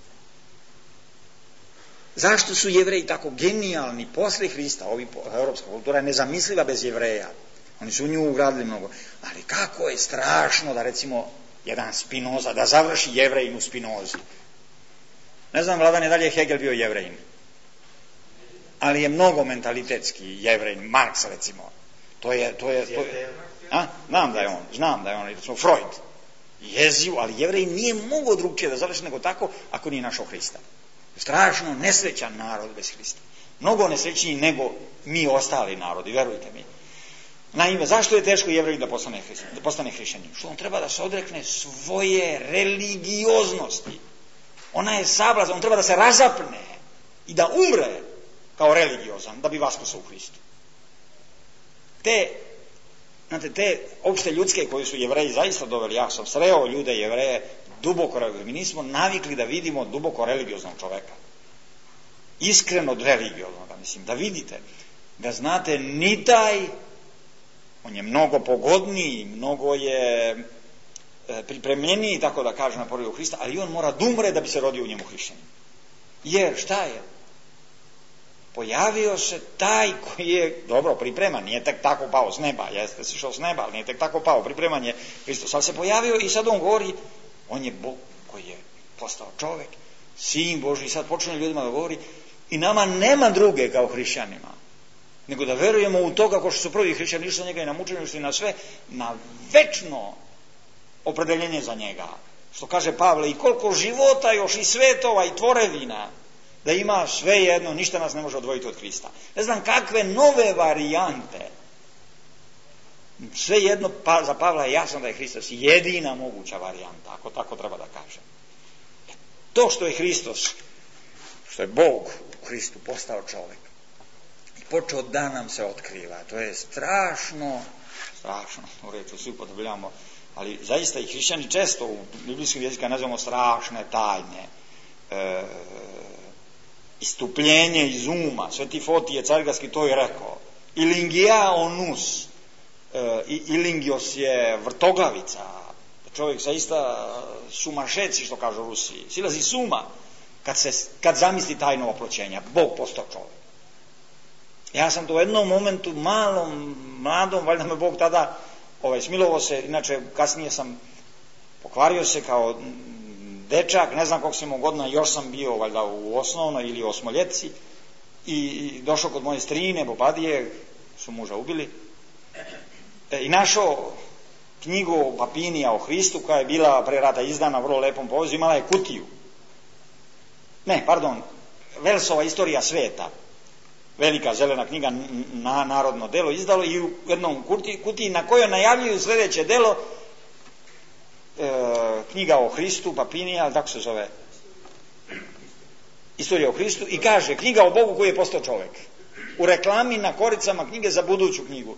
Zašto su Jevreji tako genijalni posle Hrista? Ovi, evropska kultura je nezamisliva bez Jevreja. Oni su u nju ugradili mnogo. Ali kako je strašno da, recimo, jedan Spinoza, da završi Jevrejin u Spinozi. Ne znam, Vladane, da li je Hegel bio Jevrejin. Ali je mnogo mentalitetski Jevrejin, Marks, recimo. To je, to je, to je, a? Znam da je on, znam da je on, recimo Freud. Jeziv, ali Jevrejin nije mogao drugčije da završi nego tako ako nije našao Hrista. Strašno nesrećan narod bez Hrista. Mnogo nesrećniji nego mi ostali narodi, verujte mi. Naime, zašto je teško Jevreju da postane, da postane hrišćanin? Što on treba da se odrekne svoje religioznosti. Ona je sablazan, on treba da se razapne i da umre kao religiozan, da bi vaskrsao u Hristu. Te, znate, te opšte ljudske koje su Jevreji zaista doveli, ja sam sreo ljude Jevreje duboko religiozno. Mi nismo navikli da vidimo duboko religioznog čoveka. Iskreno religioznog, mislim, da vidite, da znate ni taj On je mnogo pogodniji, mnogo je pripremljeniji, tako da kaže, na porodu Hrista, ali on mora da umre da bi se rodio u njemu hrišćanin. Jer šta je? Pojavio se taj koji je, dobro, pripreman, nije tek tako pao s neba, jeste si šao s neba, ali nije tek tako pao, pripreman je Hristos, ali se pojavio i sad on govori, on je Bog koji je postao čovek, Sin Božji, i sad počne ljudima da govori, i nama nema druge kao hrišćanima, nego da verujemo u to kako što su prvi hrišćani išli na njega i na mučenje, išli na sve, na večno opredeljenje za njega. Što kaže Pavle, i koliko života još i svetova i tvorevina, da ima sve jedno, ništa nas ne može odvojiti od Hrista. Ne znam kakve nove varijante. Sve jedno, pa, za Pavla je jasno da je Hristos jedina moguća varijanta, ako tako treba da kažem. To što je Hristos, što je Bog u Hristu postao čovek i počeo da nam se otkriva, to je strašno, strašno, u reči svi upotrebljavamo, ali zaista i hrišćani često u biblijskom jeziku nazivamo strašne tajne, e, istupljenje iz uma. Sveti Fotije Cargarski to je rekao. Ilingia onus, e, ilingios je vrtoglavica, čovjek zaista sumašeci, što kažu Rusiji, silazi suma kad, se, kad zamisli tajno oploćenja. Bog postao čovjek. Ja sam to u jednom momentu, malom, mladom, valjda me Bog tada ovaj, smilovao se, inače kasnije sam pokvario se kao dečak, ne znam koliko sam imao godina, još sam bio valjda u osnovnoj ili osmoljeci i došao kod moje strine, Bobadije, su muža ubili, e, i našao knjigu Papinija o Hristu, koja je bila pre rata izdana vrlo lepom povozu, imala je kutiju. Ne, pardon, Velsova istorija sveta, velika zelena knjiga, na, narodno delo izdalo, i u jednom kutiji, kutiji na kojoj najavljuju sljedeće delo, e, knjiga o Hristu, Papinija, tako se zove, istorija o Hristu, i kaže knjiga o Bogu koji je postao čovek. U reklami na koricama knjige za buduću knjigu.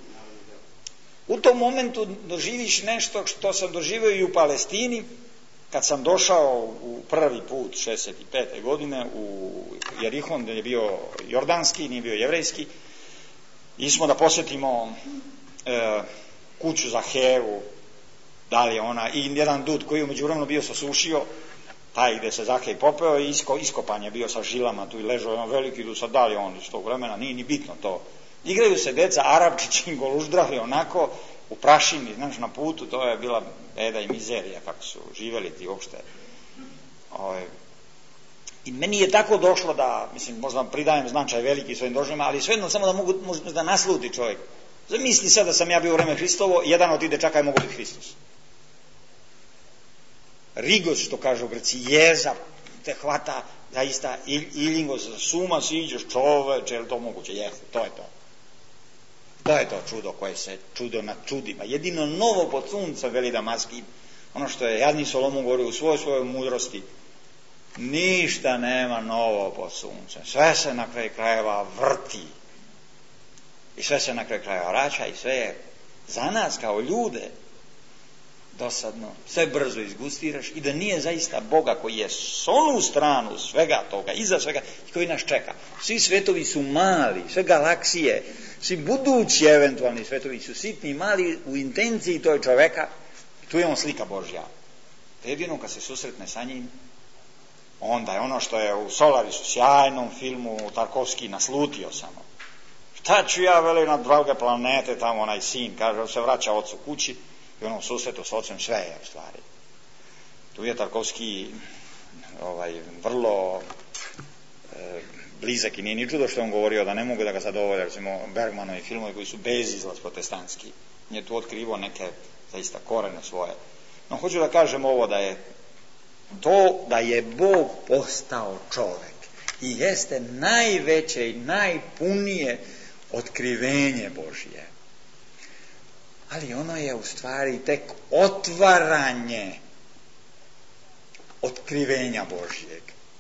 U tom momentu doživiš nešto što sam doživio i u Palestini, kad sam došao u prvi put šezdeset pete godine u Jerihon, gdje je bio jordanski, nije bio jevrejski, i smo da posjetimo e, kuću za Hevu, da li je ona, i jedan dud koji je umeđu vremenu bio sasušio, taj gde se Zahej popeo, i isko, iskopan je bio sa žilama, tu i ležao jedan veliki dud, sad da li on iz tog vremena, nije ni bitno to. Igraju se deca, Arapčići, goluždravi, onako, u prašini, znaš, na putu, to je bila beda i mizerija, kako su živjeli ti uopšte. Ove, I meni je tako došlo da, mislim, možda pridajem značaj veliki svojim doživljama, ali svejedno samo da mogu da nasluti čovjek. Zamisli sad da sam ja bio u vreme Hristovo, jedan od tih dečaka je mogo biti Hristos. Rigos, što kažu Grci, jeza, te hvata, zaista, ilingos, suma siđeš, čoveče, je li to moguće? Jeste, to je to. To je to čudo koje se čudo nad čudima. Jedino novo pod suncem, veli Damaski, ono što je jadni Solomon govorio u svojoj svojoj mudrosti, ništa nema novo pod suncem. Sve se na kraju krajeva vrti. I sve se na kraju krajeva vraća i sve je za nas kao ljude dosadno. Sve brzo izgustiraš i da nije zaista Boga koji je s onu stranu svega toga, iza svega, koji nas čeka. Svi svetovi su mali, sve galaksije, svi budući eventualni svetovi su sitni i mali u intenciji toj čoveka. Tu je on slika Božja. Jedino kad se susretne sa njim, onda je ono što je u Solarisu, sjajnom filmu, Tarkovski naslutio samo. Šta ću ja, veli, na druge planete, tamo onaj sin, kaže, se vraća ocu kući i onom susretu s ocem sve je u stvari. Tu je Tarkovski ovaj, vrlo e, blizak i nije ni čudo što on govorio da ne mogu da ga zadovolje, recimo Bergmanovi filmovi koji su bezizlaz protestantski. Nije tu otkrivo neke zaista korene svoje. No, hoću da kažem ovo, da je to da je Bog postao čovek i jeste najveće i najpunije otkrivenje Božje. Ali ono je u stvari tek otvaranje otkrivenja Božjeg.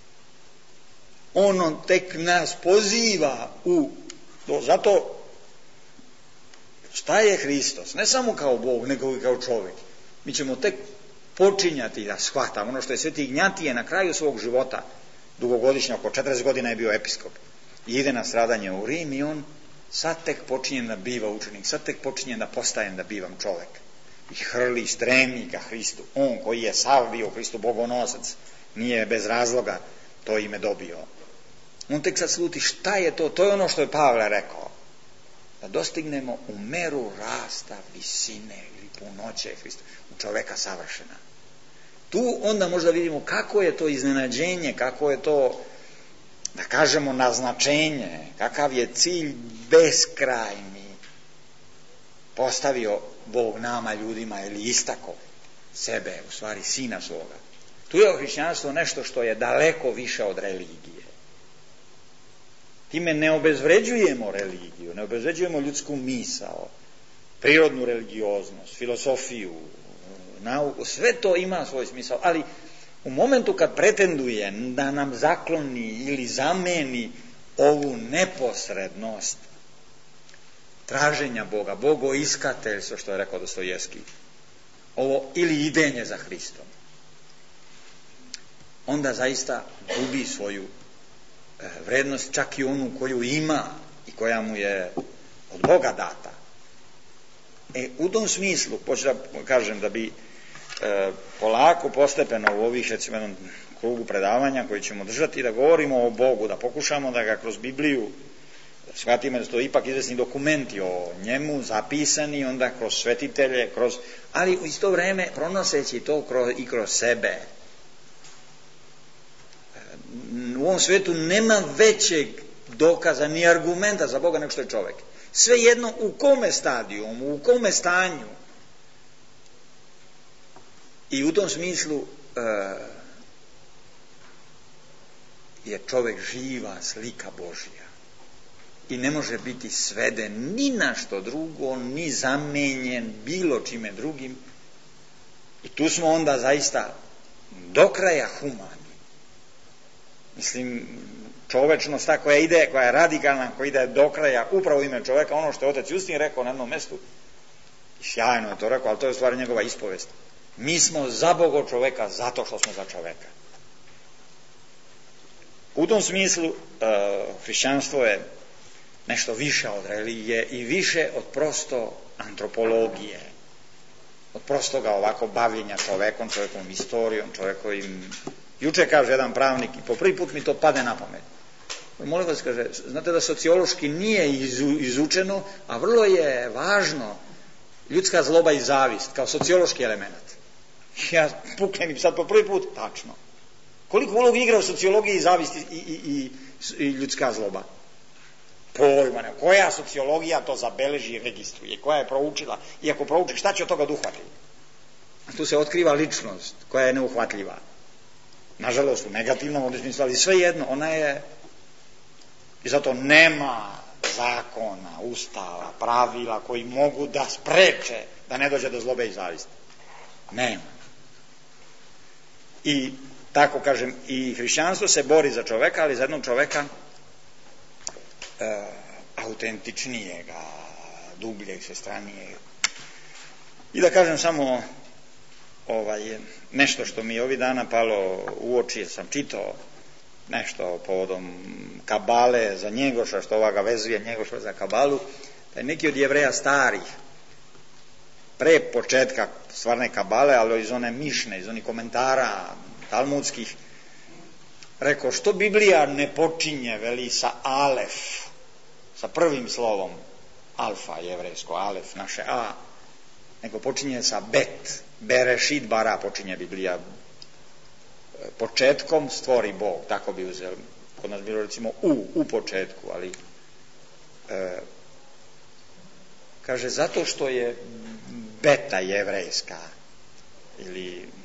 Ono tek nas poziva u to. Zato šta je Hristos? Ne samo kao Bog, nego i kao čovjek. Mi ćemo tek počinjati da shvatamo ono što je Sveti Ignjatije na kraju svog života, dugogodišnja, oko četrdeset godina je bio episkop, i ide na stradanje u Rim i on sad tek počinjem da biva učenik, sad tek počinjem da postajem da bivam čovek. I hrli, stremi ka Hristu. On koji je sav bio Hristu bogonosac, nije bez razloga to ime dobio. On tek sad sluti šta je to, to je ono što je Pavle rekao. Da dostignemo u meru rasta visine ili punoće Hrista, u čoveka savršena. Tu onda možda vidimo kako je to iznenađenje, kako je to, da kažemo, naznačenje, kakav je cilj beskrajni postavio Bog nama, ljudima, ili istako sebe, u stvari sina svoga. Tu je hrišćanstvo nešto što je daleko više od religije. Time ne obezvređujemo religiju, ne obezvređujemo ljudsku misao, prirodnu religioznost, filosofiju, nauku, sve to ima svoj smisao, ali u momentu kad pretenduje da nam zakloni ili zameni ovu neposrednost traženja Boga, bogoiskateljstvo, što je rekao Dostojevski, ovo ili idenje za Hristom, onda zaista gubi svoju e, vrednost, čak i onu koju ima i koja mu je od Boga data. E, u tom smislu, hoću da kažem da bi e, polako, postepeno u ovih, recimo, jednom krugu predavanja koji ćemo držati, da govorimo o Bogu, da pokušamo da ga kroz Bibliju shvatimo da su to ipak izvesni dokumenti o njemu, zapisani, onda kroz svetitelje, kroz, ali u isto vreme pronoseći to kroz, i kroz sebe. U ovom svetu nema većeg dokaza ni argumenta za Boga nego što je čovjek. Svejedno u kome stadijumu, u kome stanju. I u tom smislu uh, je čovjek živa slika Božja. I ne može biti sveden ni na što drugo, ni zamenjen bilo čime drugim. I tu smo onda zaista do kraja humani. Mislim, čovečnost ta koja ide, koja je radikalna, koja ide do kraja upravo ime čoveka, ono što je otac Justin rekao na jednom mestu, sjajno je to rekao, ali to je u stvari njegova ispovest. Mi smo za Boga čoveka zato što smo za čoveka. U tom smislu uh, hrišćanstvo je nešto više od religije i više od prosto antropologije, od prostoga ovako bavljenja čovekom, čovekovom istorijom, čovekovim. Juče kaže jedan pravnik i po prvi put mi to pade na pamet. Molim vas, kaže, znate da sociološki nije izu, izučeno, a vrlo je važno ljudska zloba i zavist kao sociološki element. Ja puknem im sad po prvi put, tačno. Koliko ulogu igra u sociologiji i zavist i, i, i, i ljudska zloba? Pojma ne, koja sociologija to zabeleži i registruje, koja je proučila, i ako prouči, šta će od toga oduhvatiti? Tu se otkriva ličnost koja je neuhvatljiva. Nažalost, u negativnom smislu, ali svejedno, ona je, i zato nema zakona, ustava, pravila koji mogu da spreče da ne dođe do zlobe i zavisti. Nema. I tako kažem, i hrišćanstvo se bori za čoveka, ali za jednog čoveka e, autentičnijega, dubljeg, svestranijeg. I da kažem samo ovaj, nešto što mi je ovih dana palo u oči, jer sam čitao nešto povodom Kabale za Njegoša, što ovoga vezuje Njegoša za Kabalu, da je neki od Jevreja starih, pre početka stvarne Kabale, ali iz one mišne, iz onih komentara talmudskih, rekao, što Biblija ne počinje, veli, sa Alef, sa prvim slovom alfa jevrejsko, Alef, naše A, nego počinje sa Bet, Berešit bara počinje Biblija. Početkom stvori Bog, tako bi uzeli. Kod nas bilo recimo u, u početku, ali e, kaže, zato što je beta jevrejska, ili e,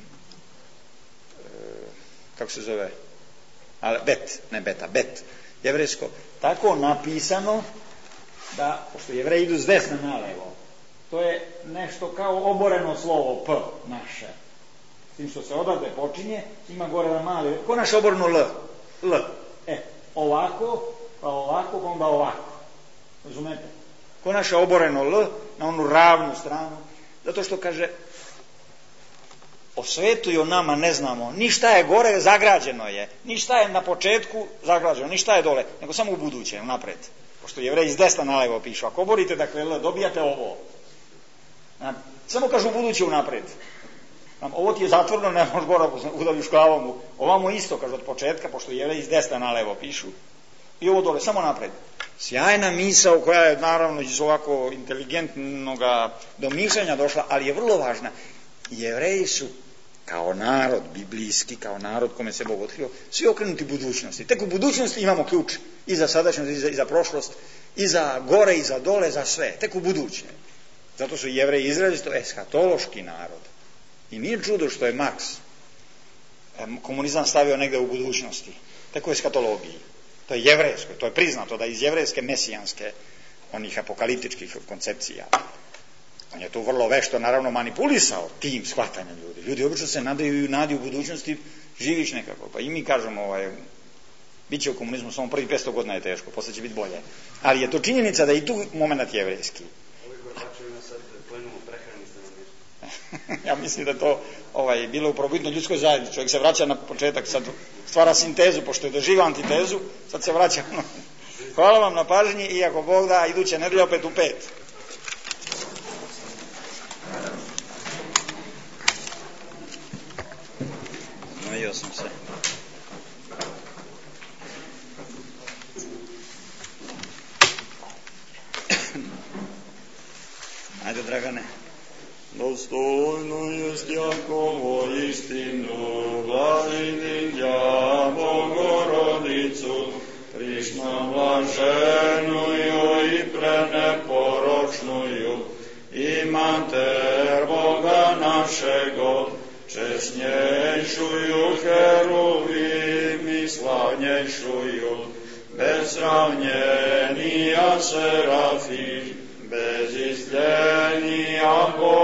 kako se zove, ali bet, ne beta, bet, jevrejsko, tako napisano da, pošto jevreji idu s desna na levo, to je nešto kao oboreno slovo P naše. S tim što se odavde počinje, ima gore na mali, ko naše oboreno L? L. E, ovako, pa ovako, pa onda ovako. Razumete? Ko naše oboreno L, na onu ravnu stranu, zato što kaže, o svetu i o nama ne znamo, ni šta je gore, zagrađeno je, ni šta je na početku zagrađeno, ni šta je dole, nego samo u budućem, napred. pošto Jevreji s desna na levo pišu, ako oborite, dakle, dobijate ovo. Samo kažu buduće unapred. Ovo ti je zatvoreno, ne možeš gora, udaviš glavom. Ovamo isto, kažu od početka, pošto Jevreji s desna na levo pišu. I ovo dole, samo napred. Sjajna misao koja je naravno iz ovako inteligentnog domišljanja došla, ali je vrlo važna. Jevreji su kao narod, biblijski, kao narod kome se Bog otkrio, svi okrenuti budućnosti. Tek u budućnosti imamo ključ i za sadašnjost, i za, i za prošlost, i za gore, i za dole, za sve. Tek u buduće. Zato su Jevreji izrazito eshatološki narod. I nije čudo što je Marks komunizam stavio negde u budućnosti. Tek u eskatologiji. To je jevrejsko, to je priznato da iz jevrejske mesijanske, onih apokaliptičkih koncepcija. On je tu vrlo vešto, naravno, manipulisao tim shvatanjem ljudi. Ljudi obično se nadaju i nadi u budućnosti, živiš nekako. Pa i mi kažemo, ovaj, bit će u komunizmu samo prvi petsto godina je teško, posle će biti bolje. Ali je to činjenica da je i tu moment jevrejski. Ja mislim da to ovaj, bilo u probitnoj ljudskoj zajednici. Čovjek se vraća na početak, sad stvara sintezu, pošto je doživao antitezu, sad se vraća. Hvala vam na pažnji i ako Bog da, iduće nedelje opet u pet. Znojio sam se. Ajde, Dragane. Dostojno jest Jakovo istinu, glavini ja Bogorodicu, prišna blaženuju i preneporočnuju, i mater Boga našego, česnjejšuju heruvim i slavnjejšuju, bez sravnjenija serafim, bez izljenija Boga,